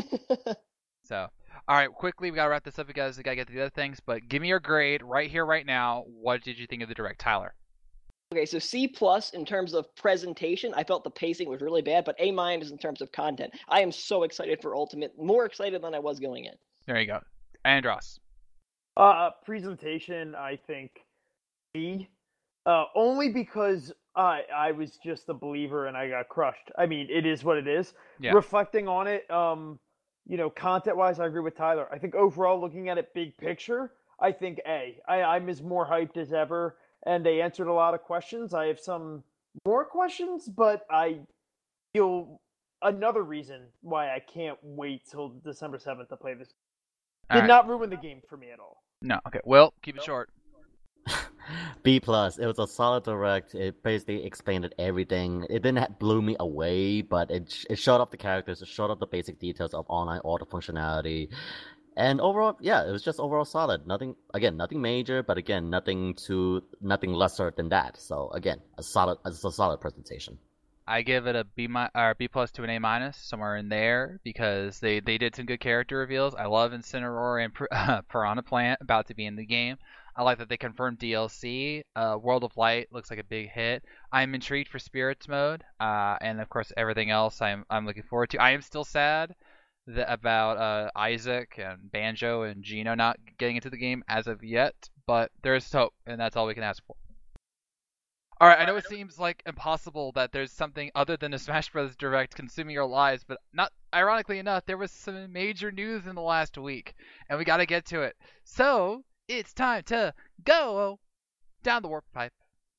So, all right, quickly, we gotta wrap this up because we gotta get to the other things. But give me your grade right here, right now. What did you think of the direct, Tyler? Okay, so C plus in terms of presentation. I felt the pacing was really bad, but A minus in terms of content. I am so excited for Ultimate, more excited than I was going in. There you go, Andros. Uh, presentation, I think B. Uh, only because I I was just a believer and I got crushed. I mean, it is what it is. Yeah. Reflecting on it, um, you know, content wise, I agree with Tyler. I think overall, looking at it big picture, I think A. I, I'm as more hyped as ever, and they answered a lot of questions. I have some more questions, but I feel another reason why I can't wait till December seventh to play this. All Did right. not ruin the game for me at all. No, okay. Well, keep it short. B plus. It was a solid direct. It basically explained everything. It didn't ha- blow me away, but it sh- it showed off the characters. It showed off the basic details of online order functionality, and overall, yeah, it was just overall solid. Nothing again, nothing major, but again, nothing too, nothing lesser than that. So again, a solid, it's a solid presentation. I give it a B mi- or B plus to an A minus, somewhere in there, because they, they did some good character reveals. I love Incineroar and Pir- uh, Piranha Plant about to be in the game. I like that they confirmed D L C. Uh, World of Light looks like a big hit. I'm intrigued for Spirits mode, uh, and of course everything else I'm I'm looking forward to. I am still sad that, about uh, Isaac and Banjo and Geno not getting into the game as of yet, but there's hope, and that's all we can ask for. All right, I know it seems like impossible that there's something other than a Smash Bros. Direct consuming your lives, but not ironically enough, there was some major news in the last week, and we got to get to it. So it's time to go down the warp pipe.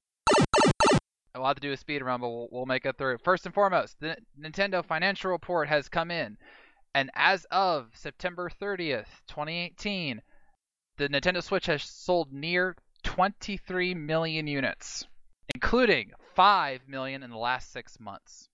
We'll have to do a speed run, but we'll, we'll make it through. First and foremost, the Nintendo financial report has come in, and as of September thirtieth, twenty eighteen, the Nintendo Switch has sold near twenty-three million units, including five million in the last six months.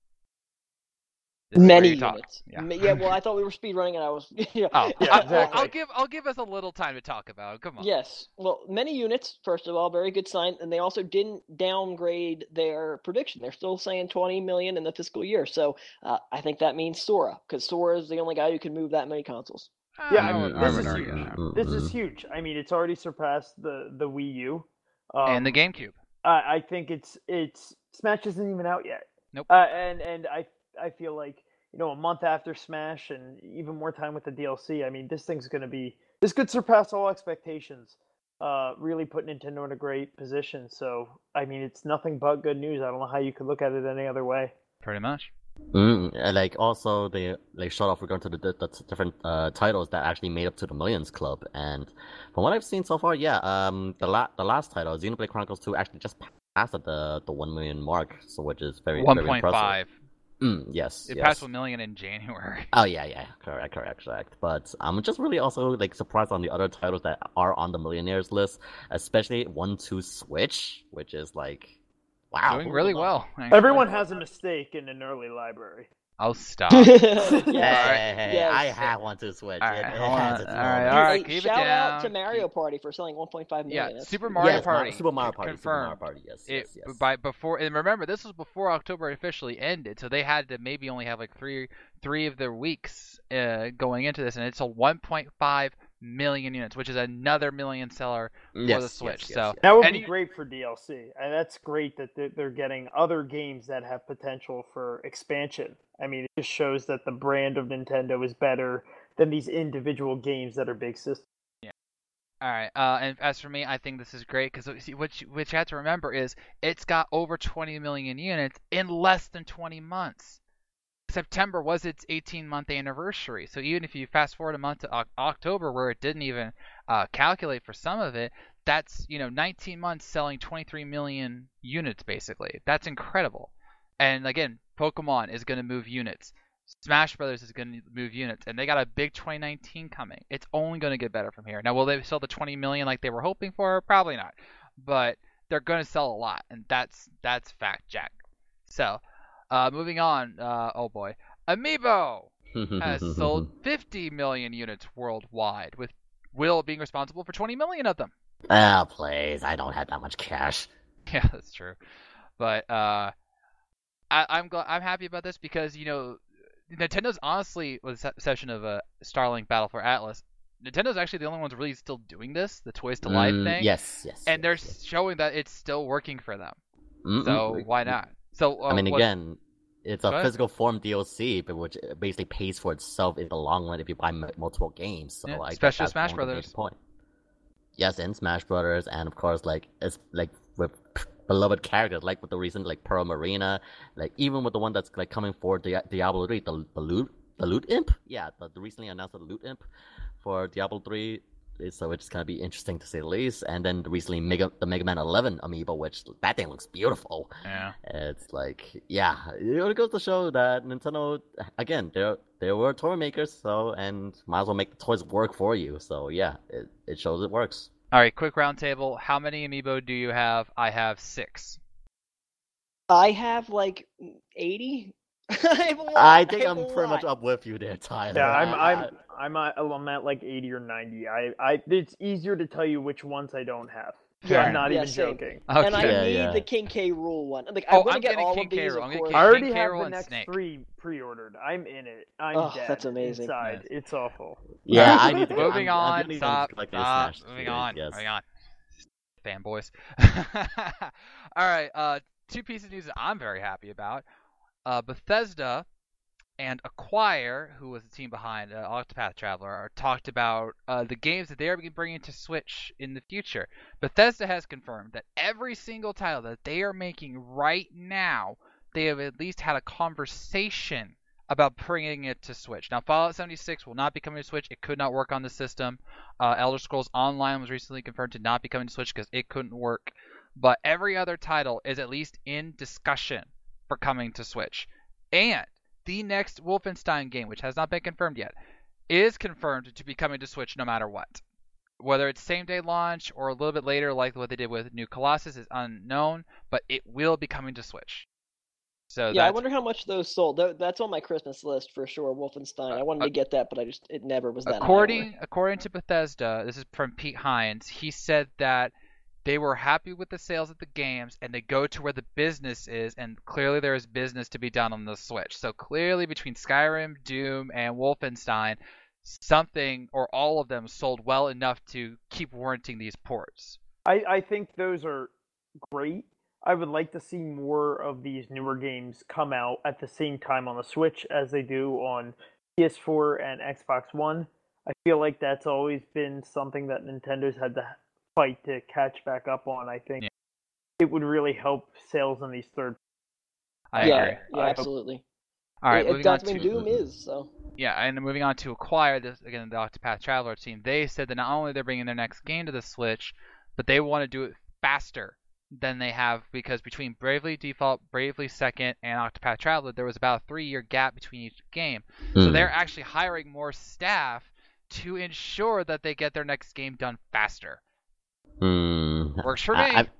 This is where Many you talk. units. Yeah. Ma- yeah, well, I thought we were speed running, and I was. You know, Oh, Yeah, I, exactly. will give I'll give us a little time to talk about it. Come on. Yes. Well, many units, first of all, very good sign. And they also didn't downgrade their prediction. They're still saying twenty million in the fiscal year. So uh, I think that means Sora, because Sora is the only guy who can move that many consoles. Yeah, I I would- mean, I this would is argue huge. that. This is huge. I mean, it's already surpassed the the Wii U. Um, And the GameCube. I, I think it's it's Smash isn't even out yet. Nope. Uh, and and I I feel like, you know, a month after Smash and even more time with the D L C, I mean, this thing's going to be, this could surpass all expectations. Uh, really put Nintendo in a great position. So, I mean, it's nothing but good news. I don't know how you could look at it any other way. Pretty much. Mm, and, like also they like showed off regard to the, the, the different uh, titles that actually made up to the Millions Club, and from what I've seen so far, yeah, um, the la- the last title, Xenoblade Chronicles two, actually just passed at the the one million mark, so which is very One very point impressive. five. Mm, yes, It yes. passed one million in January. Oh yeah, yeah, correct, correct, correct. But I'm just really also like surprised on the other titles that are on the millionaires list, especially One Two Switch, which is like, wow, Doing who really would've well. actually. Everyone has a mistake in an early library. Oh, stop. Hey, Yes. hey, hey, Yes. I have One Two Switch. All It, right, it hold has on. its All right, moments. all right. Hey, keep it shout out to down. Mario Keep- Party for selling one point five million. Yeah, That's Super pretty Mario Yes, good. Mar- Party. Super Mario Party, Super Mario Confirmed. Party, yes, It, yes, yes. by before, and remember, this was before October officially ended, so they had to maybe only have like three three of their weeks uh, going into this, and it sold one point five million units, which is another million seller for Yes, the yes, Switch. yes, so yes. That would and be you- great for D L C. And that's great that they're, they're getting other games that have potential for expansion. I mean, it just shows that the brand of Nintendo is better than these individual games that are big systems. All right. Uh, and as for me, I think this is great because what you, what you have to remember is it's got over twenty million units in less than twenty months. September was its eighteen month anniversary. So even if you fast forward a month to o- October, where it didn't even uh, calculate for some of it, that's you know nineteen months selling twenty-three million units basically. That's incredible. And again, Pokemon is going to move units. Smash Brothers is going to move units, and they got a big twenty nineteen coming. It's only going to get better from here. Now, will they sell the twenty million like they were hoping for? Probably not, but they're going to sell a lot, and that's that's fact, Jack. So, uh, moving on. Uh, oh boy, Amiibo has sold fifty million units worldwide, with Will being responsible for twenty million of them. Ah, please, I don't have that much cash. Yeah, that's true. But uh, I, I'm glad, I'm happy about this because you know. Nintendo's honestly, with the exception of uh, Starlink Battle for Atlas, Nintendo's actually the only ones really still doing this, the Toys to Life Mm, thing. Yes, yes. And yes, they're yes. showing that it's still working for them. Mm-mm. So why not? So uh, I mean, what- again, it's a Go ahead. physical form D L C, but which basically pays for itself in the long run if you buy m- multiple games. So Yeah, I guess especially that's Smash one of the Brothers. major point. Yes, and Smash Brothers, and of course, like it's like with beloved characters, like with the recent like Pearl Marina, like even with the one that's like coming for Di- Diablo three, the the loot the loot imp, yeah, the, the recently announced the loot imp for Diablo three. So it's gonna be interesting to say the least. And then the recently Mega the Mega Man eleven amiibo, which that thing looks beautiful. yeah. It's like, yeah, it goes to show that Nintendo, again, they're they were toy makers, so and might as well make the toys work for you. So yeah, it, it shows it works. All right, quick roundtable. How many amiibo do you have? I have six. I have like eighty. I have a lot. I think I have I'm a pretty much lot. up with you there, Tyler. Yeah, I'm I- I'm I'm at, I'm at like eighty or ninety. I I it's easier to tell you which ones I don't have. Fair I'm enough. not Yeah, even same. joking. Okay. And I Yeah, need yeah. the King K. Rool one. Like Oh, I'm gonna I'm get getting all King of K. these, Rool. of I'm gonna course. get I already King K. have Rool the and next Snake. three pre-ordered. I'm in it. I'm Oh, dead. that's amazing. Inside. Nice. It's awful. Yeah, I need to. Moving I'm, I'm on. gonna need to Stop. collect those Stop. Smash Moving figures, on. Yes. Moving on. Fanboys. All right. Uh, two pieces of news that I'm very happy about. Uh, Bethesda and Acquire, who was the team behind uh, Octopath Traveler, are talked about uh, the games that they are bringing to Switch in the future. Bethesda has confirmed that every single title that they are making right now, they have at least had a conversation about bringing it to Switch. Now, Fallout seventy-six will not be coming to Switch. It could not work on the system. Uh, Elder Scrolls Online was recently confirmed to not be coming to Switch because it couldn't work. But every other title is at least in discussion for coming to Switch. And the next Wolfenstein game, which has not been confirmed yet, is confirmed to be coming to Switch no matter what. Whether it's same day launch or a little bit later, like what they did with New Colossus, is unknown, but it will be coming to Switch. So Yeah, I that's, wonder how much those sold. Tho- That's on my Christmas list for sure. Wolfenstein. I wanted Uh, to get that, but I just it never was that high on according according to Bethesda, this is from Pete Hines. He said that they were happy with the sales of the games, and they go to where the business is, and clearly there is business to be done on the Switch. So clearly between Skyrim, Doom, and Wolfenstein, something or all of them sold well enough to keep warranting these ports. I I think those are great. I would like to see more of these newer games come out at the same time on the Switch as they do on P S four and Xbox One. I feel like that's always been something that Nintendo's had to fight to catch back up on. I think Yeah. it would really help sales in these third. I yeah, agree. yeah, I hope- absolutely. All right, It- moving that's on when to Doom is. So Yeah, and moving on to Acquire, this again the Octopath Traveler team, they said that not only they're bringing their next game to the Switch, but they want to do it faster than they have because between Bravely Default, Bravely Second, and Octopath Traveler, there was about a three-year gap between each game. So Mm. they're actually hiring more staff to ensure that they get their next game done faster. Hmm. Works for me. I, I,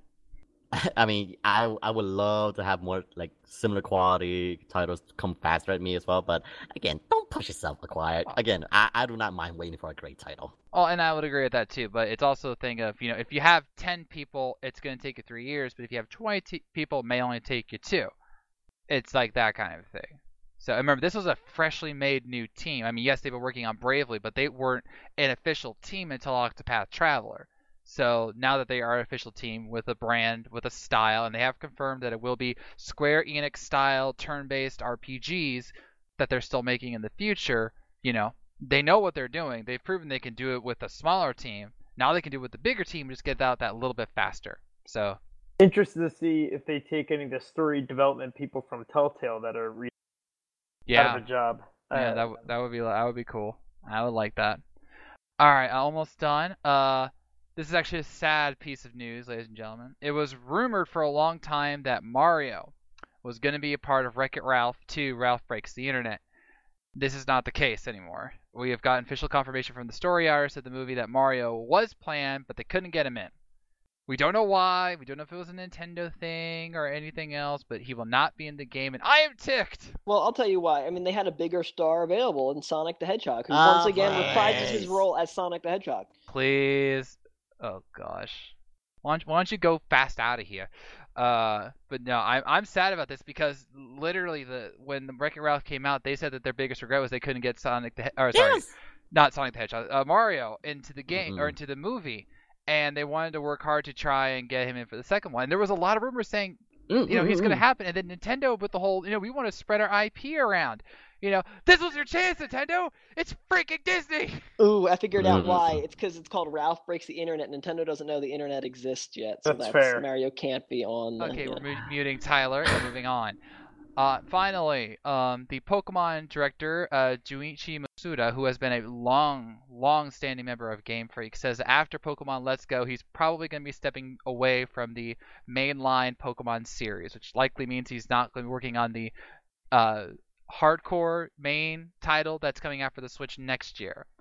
I mean, I I would love to have more like similar quality titles come faster at me as well. But again, don't push yourself, Acquired. Again, I, I do not mind waiting for a great title. Oh, and I would agree with that too. But it's also a thing of, you know, if you have ten people, it's going to take you three years. But if you have twenty t- people, it may only take you two. It's like that kind of thing. So remember, this was a freshly made new team. I mean, yes, they've been working on Bravely, but they weren't an official team until Octopath Traveler. So now that they are an official team with a brand, with a style, and they have confirmed that it will be Square Enix style turn-based R P Gs that they're still making in the future, you know, they know what they're doing. They've proven they can do it with a smaller team. Now they can do it with the bigger team, just get out that little bit faster. So Interested to see if they take any of the story development people from Telltale that are re- yeah, out of a job. yeah, Uh, that w- that would be that would be cool. I would like that. All right, almost done. Uh, this is actually a sad piece of news, ladies and gentlemen. It was rumored for a long time that Mario was going to be a part of Wreck-It Ralph two: Ralph Breaks the Internet. This is not the case anymore. We have gotten official confirmation from the story artist of the movie that Mario was planned, but they couldn't get him in. We don't know why. We don't know if it was a Nintendo thing or anything else, but he will not be in the game, and I am ticked. well, I'll tell you why. I mean, they had a bigger star available in Sonic the Hedgehog, who Ah, once again reprises his please. role as Sonic the Hedgehog. Please. Oh gosh. Why don't, why don't you go fast out of here? Uh, but no, I'm I'm sad about this because literally the when the Wreck-It Ralph came out, they said that their biggest regret was they couldn't get Sonic the He- or sorry, Yes! not Sonic the Hedgehog, uh, Mario into the game or Mhm. into the movie, and they wanted to work hard to try and get him in for the second one. And there was a lot of rumors saying, Mm, you know, mm, he's mm, going to mm. happen, and then Nintendo with the whole, you know, we want to spread our I P around. You know, this was your chance, Nintendo. It's freaking Disney. Ooh, I figured out Mm. why. It's because it's called Ralph Breaks the Internet. Nintendo doesn't know the internet exists yet, so That's that's, fair. Mario can't be on. the- Okay, yeah. we're mu- muting Tyler and moving on. Uh, finally, um, the Pokemon director, uh, Junichi Masuda, who has been a long, long-standing member of Game Freak, says after Pokemon Let's Go, he's probably going to be stepping away from the mainline Pokemon series, which likely means he's not going to be working on the uh, hardcore main title that's coming out for the Switch next year.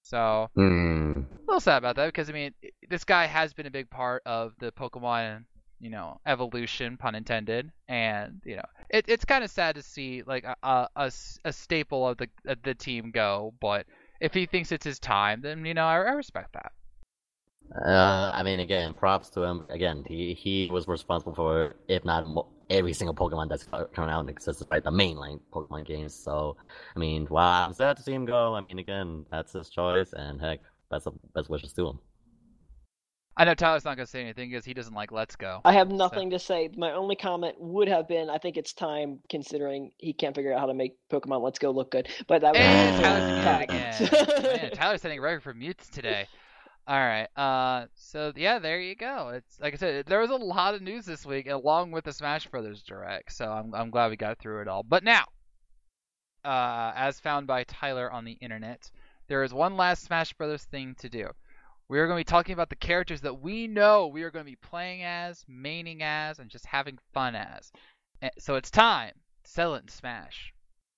So Hmm. a little sad about that because I mean, this guy has been a big part of the Pokemon, you know, evolution, pun intended, and you know, it, it's kind of sad to see like a, a, a, a staple of the of the team go. But if he thinks it's his time, then you know, I, I respect that. Uh, I mean, again, props to him. Again, he he was responsible for, if not mo- every single Pokemon that's coming out and exists, like the mainline Pokemon games. So, I mean, wow, I'm sad to see him go. I mean, again, that's his choice, and heck, best of, best wishes to him. I know Tyler's not gonna say anything because he doesn't like Let's Go. I have nothing to say. My only comment would have been, I think it's time, considering he can't figure out how to make Pokemon Let's Go look good. But that was And Uh, Tyler's muted again. Man, Tyler's setting a record for mutes today. All right. Uh, so yeah, there you go. It's like I said, there was a lot of news this week, along with the Smash Brothers Direct. So I'm I'm glad we got through it all. But now, uh, as found by Tyler on the internet, there is one last Smash Brothers thing to do. We are going to be talking about the characters that we know we are going to be playing as, maining as, and just having fun as. And so it's time to settle it in Smash.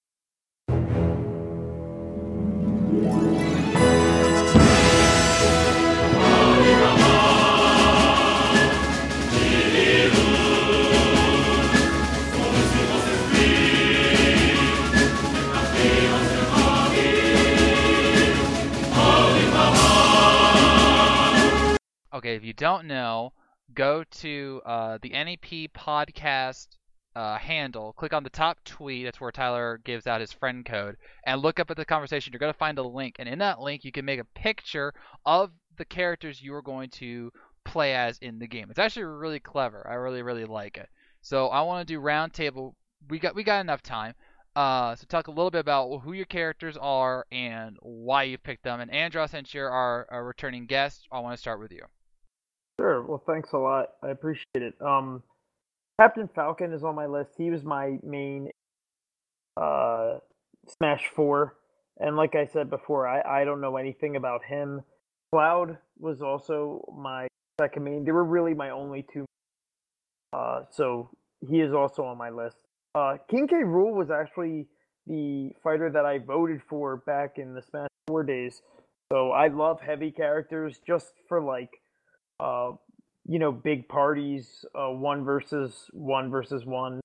Okay, if you don't know, go to uh, the N E P podcast uh, handle, click on the top tweet, that's where Tyler gives out his friend code, and look up at the conversation. You're going to find a link, and in that link, you can make a picture of the characters you are going to play as in the game. It's actually really clever. I really, really like it. So I want to do roundtable. We got we got enough time. Uh, so talk a little bit about who your characters are and why you picked them. And Andros, since you're our, our returning guest, I want to start with you. Sure. Well, thanks a lot. I appreciate it. Um, Captain Falcon is on my list. He was my main uh, Smash four. And like I said before, I, I don't know anything about him. Cloud was also my second main. They were really my only two. Uh, so he is also on my list. Uh, King K. Rool was actually the fighter that I voted for back in the Smash four days. So I love heavy characters just for like Uh, you know, big parties, uh, one versus one versus one.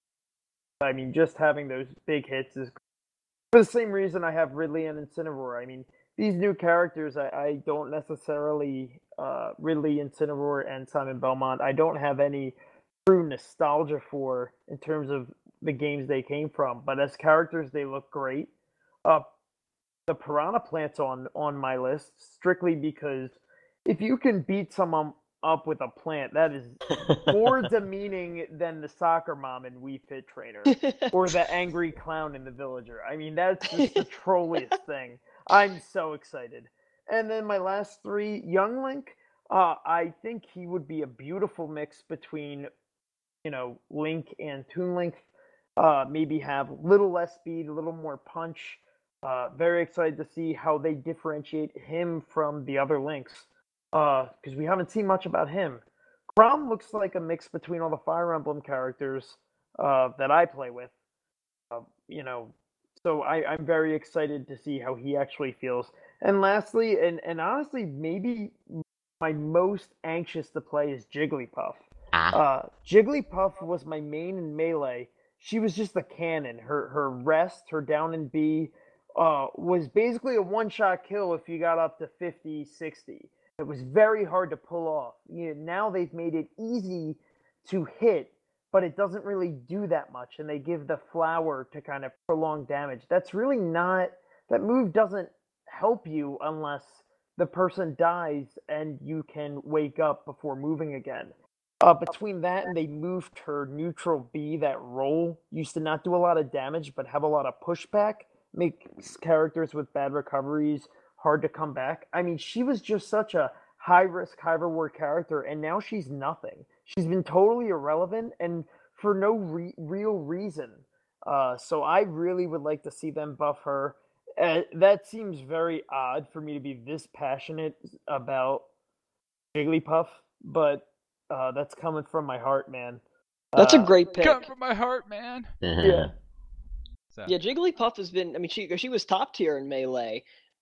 I mean, just having those big hits is for the same reason I have Ridley and Incineroar. I mean, these new characters, I, I don't necessarily, uh, Ridley, Incineroar, and Simon Belmont, I don't have any true nostalgia for in terms of the games they came from. But as characters, they look great. Uh, the Piranha Plant's on, on my list strictly because if you can beat someone up with a plant, that is more demeaning than the soccer mom in Wii Fit Trainer or the angry clown in The Villager. I mean, that's just the trolliest thing. I'm so excited. And then my last three, Young Link, uh, I think he would be a beautiful mix between, you know, Link and Toon Link. Uh, maybe have a little less speed, a little more punch. Uh, very excited to see how they differentiate him from the other Links. Because uh, we haven't seen much about him. Chrom looks like a mix between all the Fire Emblem characters uh, that I play with. Uh, you know, so I, I'm very excited to see how he actually feels. And lastly, and, and honestly, maybe my most anxious to play is Jigglypuff. Ah. Uh, Jigglypuff was my main in Melee. She was just a cannon. Her her rest, her down and B, uh, was basically a one-shot kill if you got up to fifty, sixty. It was very hard to pull off. You know, now they've made it easy to hit, but it doesn't really do that much, and they give the flower to kind of prolong damage. That's really not... That move doesn't help you unless the person dies and you can wake up before moving again. Uh, between that and they moved her neutral B, that roll used to not do a lot of damage, but have a lot of pushback, make characters with bad recoveries hard to come back. I mean, she was just such a high-risk, high-reward character, and now she's nothing. She's been totally irrelevant, and for no re- real reason. Uh, so I really would like to see them buff her. Uh, that seems very odd for me to be this passionate about Jigglypuff, but uh, that's coming from my heart, man. That's uh, a great pick. Come from my heart, man. Yeah. So. Yeah, Jigglypuff has been. I mean, she she was top tier in Melee,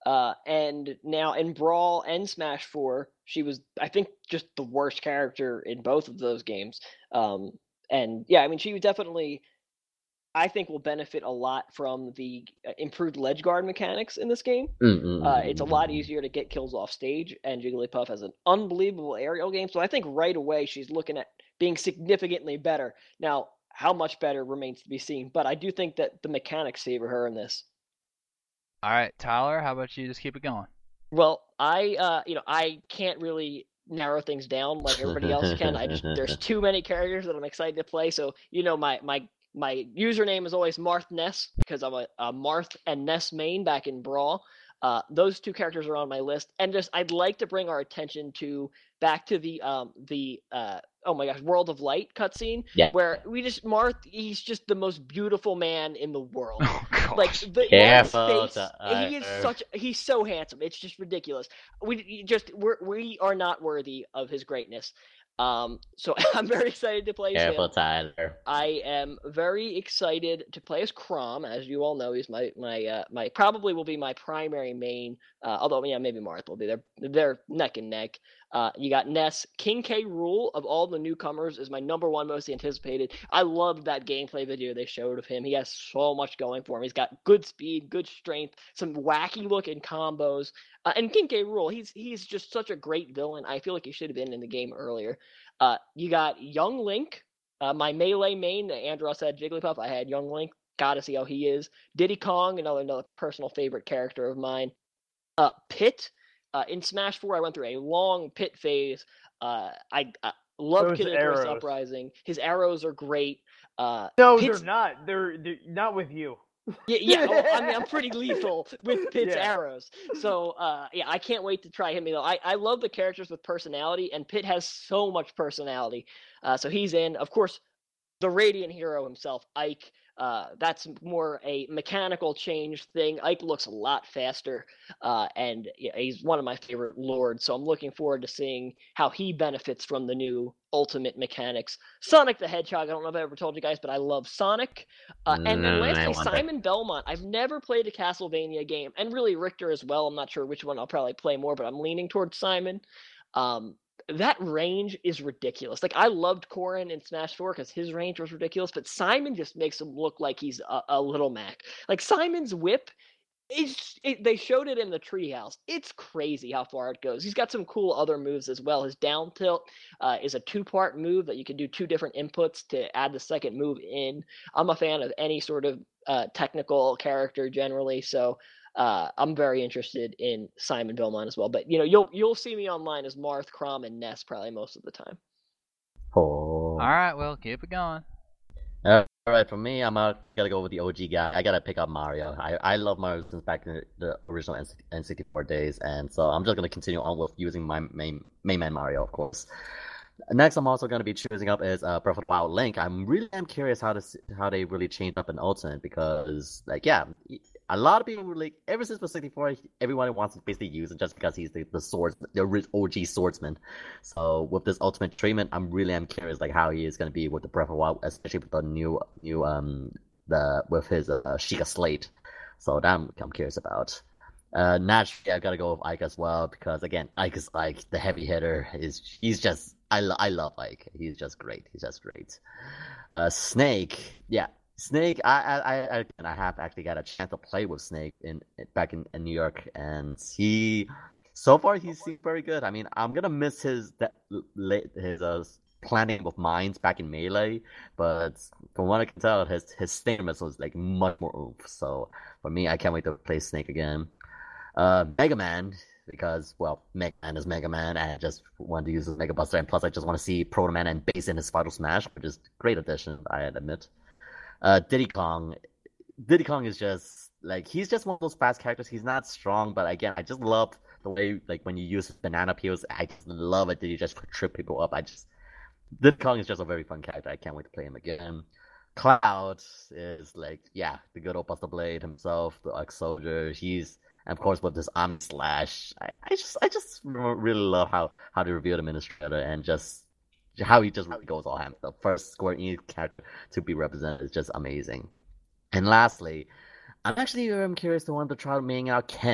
Uh, and now in Brawl and Smash four, she was, I think, just the worst character in both of those games. Um, and yeah, I mean, she definitely, I think, will benefit a lot from the uh, improved ledge guard mechanics in this game. Mm-mm. Uh, it's a lot easier to get kills off stage, and Jigglypuff has an unbelievable aerial game. So I think right away she's looking at being significantly better. Now, how much better remains to be seen, but I do think that the mechanics favor her in this. All right, Tyler, how about you just keep it going? Well, I, uh, you know, I can't really narrow things down like everybody else can. I just there's too many characters that I'm excited to play. So you know, my my my username is always Marth Ness because I'm a, a Marth and Ness main back in Brawl. Uh, those two characters are on my list, and just I'd like to bring our attention to back to the um the uh oh my gosh World of Light cutscene, Yeah. where we just Marth, he's just the most beautiful man in the world. Oh gosh. Like the Careful, his face, Tyler. he is such he's so handsome. It's just ridiculous. We you just we're, we are not worthy of his greatness. Um, so I'm very excited to play Careful, him. Tyler. I am very excited to play as Chrom. As you all know, he's my my uh, my probably will be my primary main. Uh, although yeah, maybe Marth will be. They're they're neck and neck. Uh, you got Ness. King K. Rool of all the newcomers is my number one most anticipated. I loved that gameplay video they showed of him. He has so much going for him. He's got good speed, good strength, some wacky looking combos. Uh, and King K. Rool, he's he's just such a great villain. I feel like he should have been in the game earlier. Uh, you got Young Link, uh, my melee main. Andros had Jigglypuff. I had Young Link. Gotta see how he is. Diddy Kong, another another personal favorite character of mine. Uh, Pit. Uh, in Smash four, I went through a long Pit phase. Uh, I, I love Those Kid Icarus arrows. Uprising. His arrows are great. Uh, No, Pit's- they're not. They're, they're not with you. Yeah, yeah. Well, I mean, I'm pretty lethal with Pit's Yeah. arrows. So, uh, yeah, I can't wait to try him. I, I love the characters with personality, and Pit has so much personality. Uh, so he's in. Of course, the Radiant hero himself, Ike. Uh, that's more a mechanical change thing. Ike looks a lot faster, uh, and yeah, he's one of my favorite lords. So I'm looking forward to seeing how he benefits from the new ultimate mechanics. Sonic the Hedgehog. I don't know if I ever told you guys, but I love Sonic. Uh, and then Mm, I lastly, want that. Simon Belmont. I've never played a Castlevania game, and really Richter as well. I'm not sure which one I'll probably play more, but I'm leaning towards Simon. Um, that range is ridiculous. Like, I loved Corrin in Smash four because his range was ridiculous, but Simon just makes him look like he's a, a little Mac. Like, Simon's whip is it, they showed it in the treehouse. It's crazy how far it goes. He's got some cool other moves as well. His down tilt uh, is a two-part move that you can do two different inputs to add the second move in. I'm a fan of any sort of uh, technical character generally, so uh, I'm very interested in Simon Belmont as well. But you know, you'll you'll see me online as Marth, Chrom, and Ness probably most of the time. Oh. All right, well, keep it going. Uh, all right, for me, I'm uh, gotta go with the O G guy. I gotta pick up Mario. I, I love Mario since back in the, the original N sixty-four days, and so I'm just gonna continue on with using my main main man Mario, of course. Next, I'm also gonna be choosing up is uh, Breath of the Wild Link. I'm really am curious how to see, how they really changed up an Ultimate because, like, yeah, a lot of people really ever since the sixty-four, everyone wants to basically use it just because he's the, the swords, the O G swordsman. So with this Ultimate treatment, I'm really am curious like how he is gonna be with the Breath of the Wild, especially with the new new um the with his uh, Sheikah Slate. So that I'm, I'm curious about. Uh, naturally, I gotta go with Ike as well because again, Ike is like the heavy hitter. Is he's just I, lo- I love Ike. He's just great. He's just great. Uh, Snake, yeah, Snake. I I I I, and I have actually got a chance to play with Snake in back in, in New York, and he so far he seems very good. I mean, I'm gonna miss his that his uh, planting with mines back in Melee, but from what I can tell, his his Stinger missile is like much more oomph. So for me, I can't wait to play Snake again. Uh, Mega Man, because, well, Mega Man is Mega Man, and I just wanted to use his Mega Buster, and plus I just want to see Proto Man and Bass in his Final Smash, which is a great addition, I admit. Uh, Diddy Kong. Diddy Kong is just, like, he's just one of those fast characters. He's not strong, but again, I just love the way, like, when you use banana peels, I just love it that you just trip people up. I just, Diddy Kong is just a very fun character. I can't wait to play him again. Cloud is, like, yeah, the good old Buster Blade himself, the Arc Soldier. He's, and of course, with this Arm Slash, I, I just I just really love how, how they reveal the Administrator and just how he just really goes all ham. The first Square Enix character to be represented is just amazing. And lastly, I'm actually um, curious to want to try making out Ken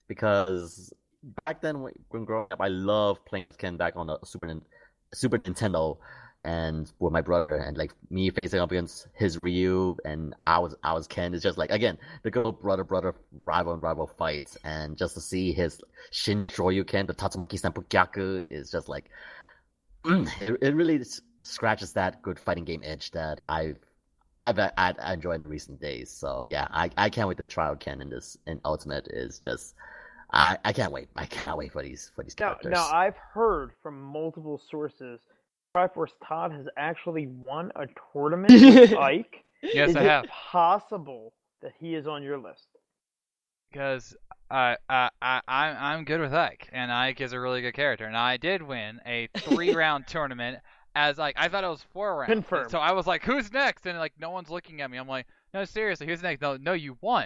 because back then when, when growing up, I loved playing Ken back on the Super Nin- Super Nintendo, and with my brother, and like me facing up against his Ryu, and I was I was Ken. It's just like again the good old brother brother rival and rival fights, and just to see his Shin Shoryuken, the Tatsumaki Senpukyaku, is just like mm, it, it really scratches that good fighting game itch that I've I've I, I enjoyed in recent days. So yeah, I, I can't wait to try out Ken in this in Ultimate. Is just I, I can't wait. I can't wait for these for these Now, characters. now I've heard from multiple sources, Triforce Todd has actually won a tournament with Ike. Yes, Is I it have. possible that he is on your list? Because I, I, I, I'm I'm good with Ike, and Ike is a really good character. And I did win a three-round tournament as Ike. I thought it was four rounds. Confirmed. So I was like, who's next? And like, no one's looking at me. I'm like, no, seriously, who's next? No, no, you won.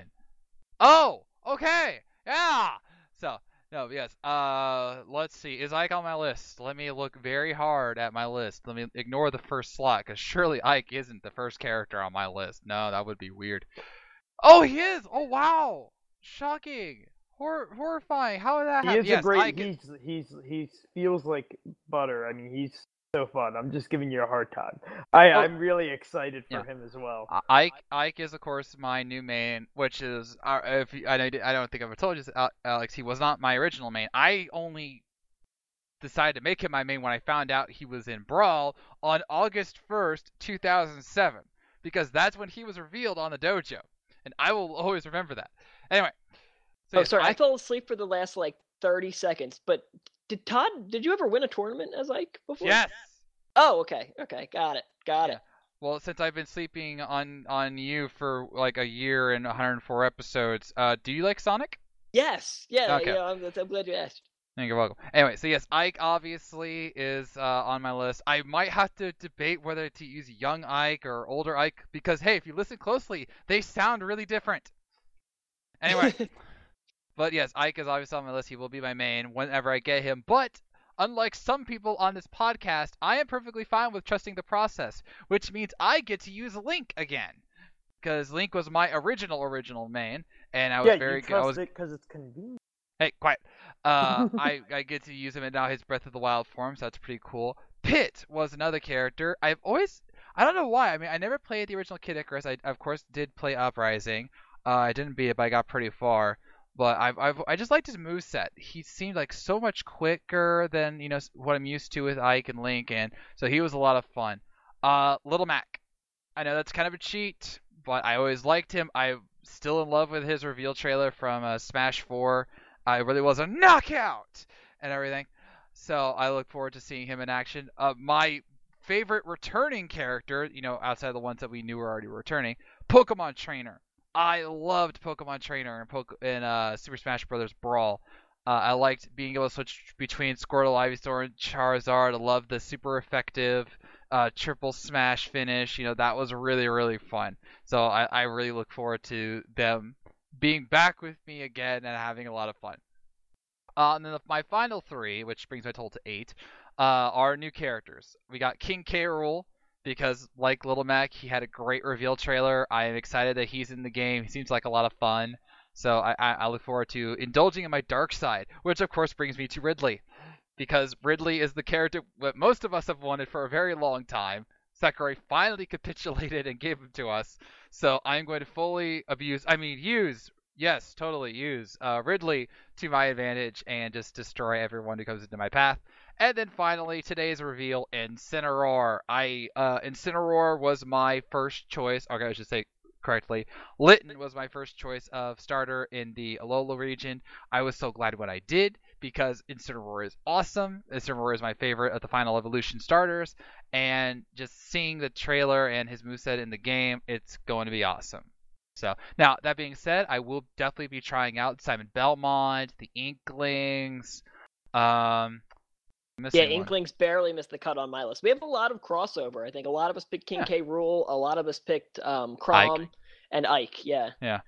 Oh, okay, yeah. So, no, yes. Uh, let's see. Is Ike on my list? Let me look very hard at my list. Let me ignore the first slot, because surely Ike isn't the first character on my list. No, that would be weird. Oh, he is. Oh, wow. Shocking. Hor- horrifying. How would that He happen? is Yes, a great. Ike is- He's he's he feels like butter. I mean, he's so fun. I'm just giving you a hard time. I Oh. I'm really excited for Yeah. him as well. Uh, Ike, Ike is of course my new main, which is uh, if you, I, know- I don't think I've ever told you this, Al- Alex. He was not my original main. I only decided to make him my main when I found out he was in Brawl on August first, two thousand seven, because that's when he was revealed on the dojo, and I will always remember that. Anyway. So Oh, yes, sorry, I Ike- fell asleep for the last like thirty seconds. But did Todd? Did you ever win a tournament as Ike before? Yes. Oh, okay, okay, got it, got Yeah. it. Well, since I've been sleeping on on you for like a year and one hundred four episodes, uh, do you like Sonic? Yes, yeah, Okay. yeah. I'm, I'm glad you asked. Thank you, welcome. Anyway, so yes, Ike obviously is uh, on my list. I might have to debate whether to use young Ike or older Ike because hey, if you listen closely, they sound really different. Anyway, but yes, Ike is obviously on my list. He will be my main whenever I get him. But unlike some people on this podcast, I am perfectly fine with trusting the process, which means I get to use Link again. Because Link was my original original main, and I was yeah, very you good. trust I was it because it's convenient. Hey, quiet. Uh, I, I get to use him in now his Breath of the Wild form, so that's pretty cool. Pit was another character. I've always, I don't know why. I mean, I never played the original Kid Icarus. I, of course, did play Uprising. Uh, I didn't beat it, but I got pretty far. But I've, I've, I just liked his moveset. He seemed like so much quicker than, you know, what I'm used to with Ike and Link, and so he was a lot of fun. Uh, Little Mac. I know that's kind of a cheat, but I always liked him. I'm still in love with his reveal trailer from uh, Smash four. I really was a knockout and everything. So I look forward to seeing him in action. Uh, my favorite returning character, you know, outside of the ones that we knew were already returning, Pokemon Trainer. I loved Pokemon Trainer in, Poke- in uh, Super Smash Bros. Brawl. Uh, I liked being able to switch between Squirtle, Ivysaur, and Charizard. I loved the super effective uh, triple smash finish. You know, that was really, really fun. So I, I really look forward to them being back with me again and having a lot of fun. Uh, and then the, my final three, which brings my total to eight, uh, are new characters. We got King K. Rool, because like Little Mac, he had a great reveal trailer. I am excited that he's in the game. He seems like a lot of fun. So I, I, I look forward to indulging in my dark side, which of course brings me to Ridley. Because Ridley is the character that most of us have wanted for a very long time. Sakurai finally capitulated and gave him to us. So I'm going to fully abuse, I mean use, yes, totally use uh, Ridley to my advantage and just destroy everyone who comes into my path. And then finally, today's reveal, Incineroar. I uh, Incineroar was my first choice. Okay, I should say correctly. Litten was my first choice of starter in the Alola region. I was so glad when I did because Incineroar is awesome. Incineroar is my favorite of the Final Evolution starters, and just seeing the trailer and his moveset in the game, it's going to be awesome. So now that being said, I will definitely be trying out Simon Belmont, the Inklings. Um, Yeah, one. Inklings barely missed the cut on my list. We have a lot of crossover. I think a lot of us picked King Yeah. K. Rool. A lot of us picked um, Crom Ike. and Ike. Yeah.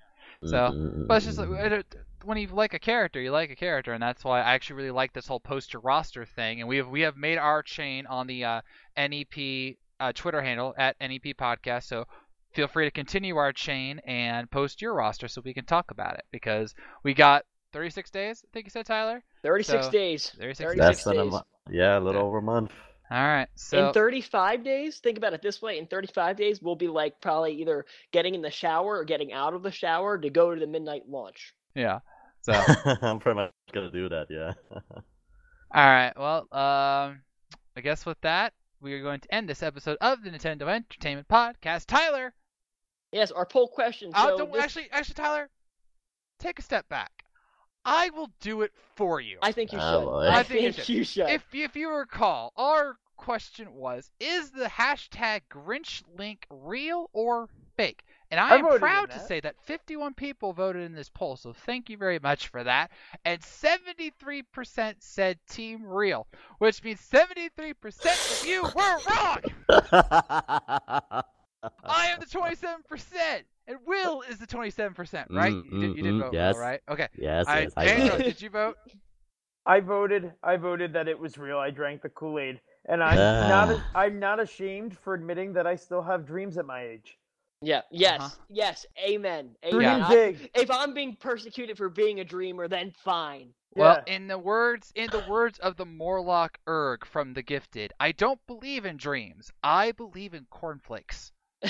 So, but it's just like, when you like a character, you like a character, and that's why I actually really like this whole poster roster thing. And we have we have made our chain on the uh, N E P uh, Twitter handle at N E P Podcast. So feel free to continue our chain and post your roster so we can talk about it, because we got thirty-six days, I think you said, Tyler? thirty-six So, days. thirty-six thirty-six Less than a days. month. Yeah, a little Okay. over a month. All right. So In thirty-five days, think about it this way. In thirty-five days, we'll be like probably either getting in the shower or getting out of the shower to go to the midnight launch. yeah. So I'm pretty much gonna do that. Yeah. all right. Well, um, I guess with that, we are going to end this episode of the Nintendo Entertainment Podcast. Tyler, Yes, our poll question. oh, So don't, this- actually, actually, Tyler, take a step back. I will do it for you. I think you should. Oh, boy. I, I think you think should. you should. If if you recall, our question was: is the hashtag Grinch link real or fake? And I, I am voted in proud to that. say that fifty-one people voted in this poll, so thank you very much for that. And seventy-three percent said Team Real, which means seventy-three percent of you were wrong. I am the twenty-seven percent, and Will is the twenty-seven percent, right? Mm, you, did, you mm, did mm, vote, yes. Will, right? Okay. yes, I, yes, I Andrew, voted. did you vote? I voted. I voted that it was real. I drank the Kool-Aid, and I'm Ah. not. I'm not ashamed for admitting that I still have dreams at my age. Yeah. Yes. Uh-huh. Yes. Amen. Amen. Dream Yeah. I- big. if I'm being persecuted for being a dreamer, then fine. Well, Yeah. in the words in the words of the Morlock Erg from The Gifted, I don't believe in dreams. I believe in cornflakes.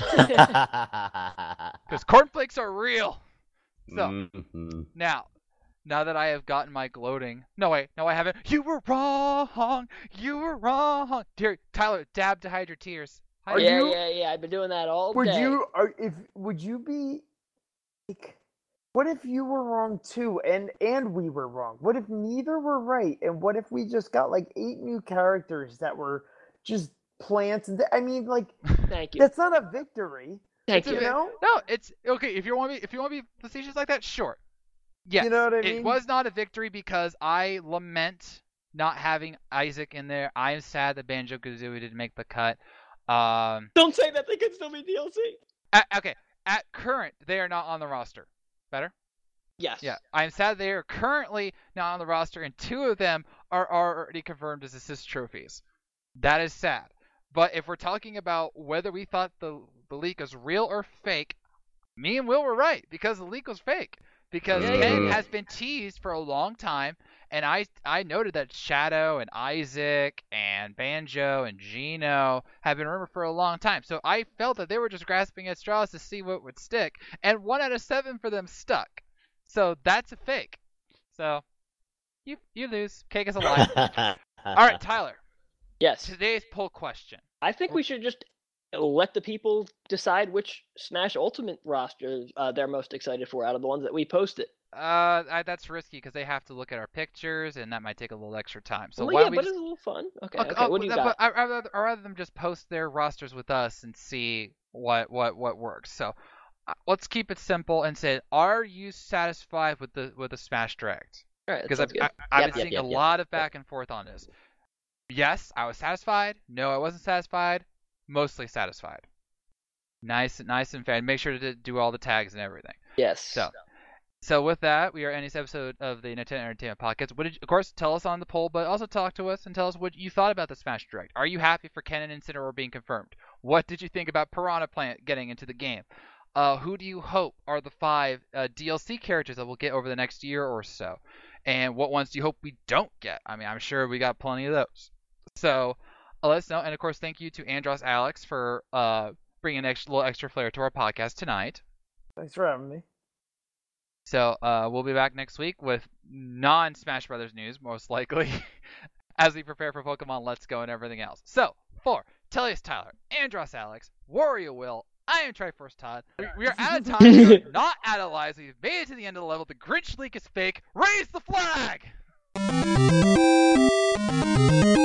Because cornflakes are real. So, Mhm. now, now that I have gotten my gloating... No, wait. No, I haven't. You were wrong. You were wrong. Dear Tyler, dab to hide your tears. Hide Are your- yeah, you- yeah, yeah. I've been doing that all Would day. you? Are, if would you be like? What if you were wrong too, and and we were wrong? What if neither were right? And what if we just got like eight new characters that were just plants? And I mean, like Thank you. that's not a victory, Thank It's a you. bit- you know? No, it's... Okay, if you want to be, if you want to be facetious like that, sure. Yes, You know what I it mean? was not a victory because I lament not having Isaac in there. I am sad that Banjo-Kazooie didn't make the cut. Um, Don't say that they could still be D L C. at, okay, at current, they are not on the roster. Better? Yes. Yeah, I am sad they are currently not on the roster, and two of them are already confirmed as assist trophies. That is sad. But if we're talking about whether we thought the, the leak was real or fake, me and Will were right because the leak was fake. Because Yeah, Ken yeah. has been teased for a long time, and I I noted that Shadow and Isaac and Banjo and Gino have been rumored for a long time. So I felt that they were just grasping at straws to see what would stick, and one out of seven for them stuck. So that's a fake. So you you lose. Cake is a lie. All right, Tyler. Yes. Today's poll question. I think we should just let the people decide which Smash Ultimate roster uh, they're most excited for out of the ones that we posted. Uh, I, that's risky because they have to look at our pictures, and that might take a little extra time. So well, why yeah, don't we but just... it's a little fun. Okay, Okay, okay. oh, what do you but- got? but I- I'd rather, I'd rather them just post their rosters with us and see what what what works. So uh, let's keep it simple and say, are you satisfied with the with the Smash Direct? All right, Because that's I've, I, good. I've Yep, been yep, seeing yep, a yep. lot of back and forth on this. Yes, I was satisfied. No, I wasn't satisfied. Mostly satisfied. Nice, nice and fair. Make sure to do all the tags and everything. Yes. So, so with that, we are ending this episode of the Nintendo Entertainment Podcast. What did you, of course, tell us on the poll, but also talk to us and tell us what you thought about the Smash Direct. Are you happy for Ken and Incineroar being confirmed? What did you think about Piranha Plant getting into the game? Uh, who do you hope are the five uh, D L C characters that we'll get over the next year or so? And what ones do you hope we don't get? I mean, I'm sure we got plenty of those. So uh, let us know. And of course, thank you to Andros Alex for uh, bringing an extra, little extra flair to our podcast tonight. Thanks for having me. So uh, we'll be back next week with non-Smash Brothers news, most likely, as we prepare for Pokemon Let's Go and everything else. So, for Tellius Tyler, Andros Alex, Wario Will, I am Triforce Todd. We, we are out of time. We are not out of lives. We've made it to the end of the level. The Grinch leak is fake. Raise the flag!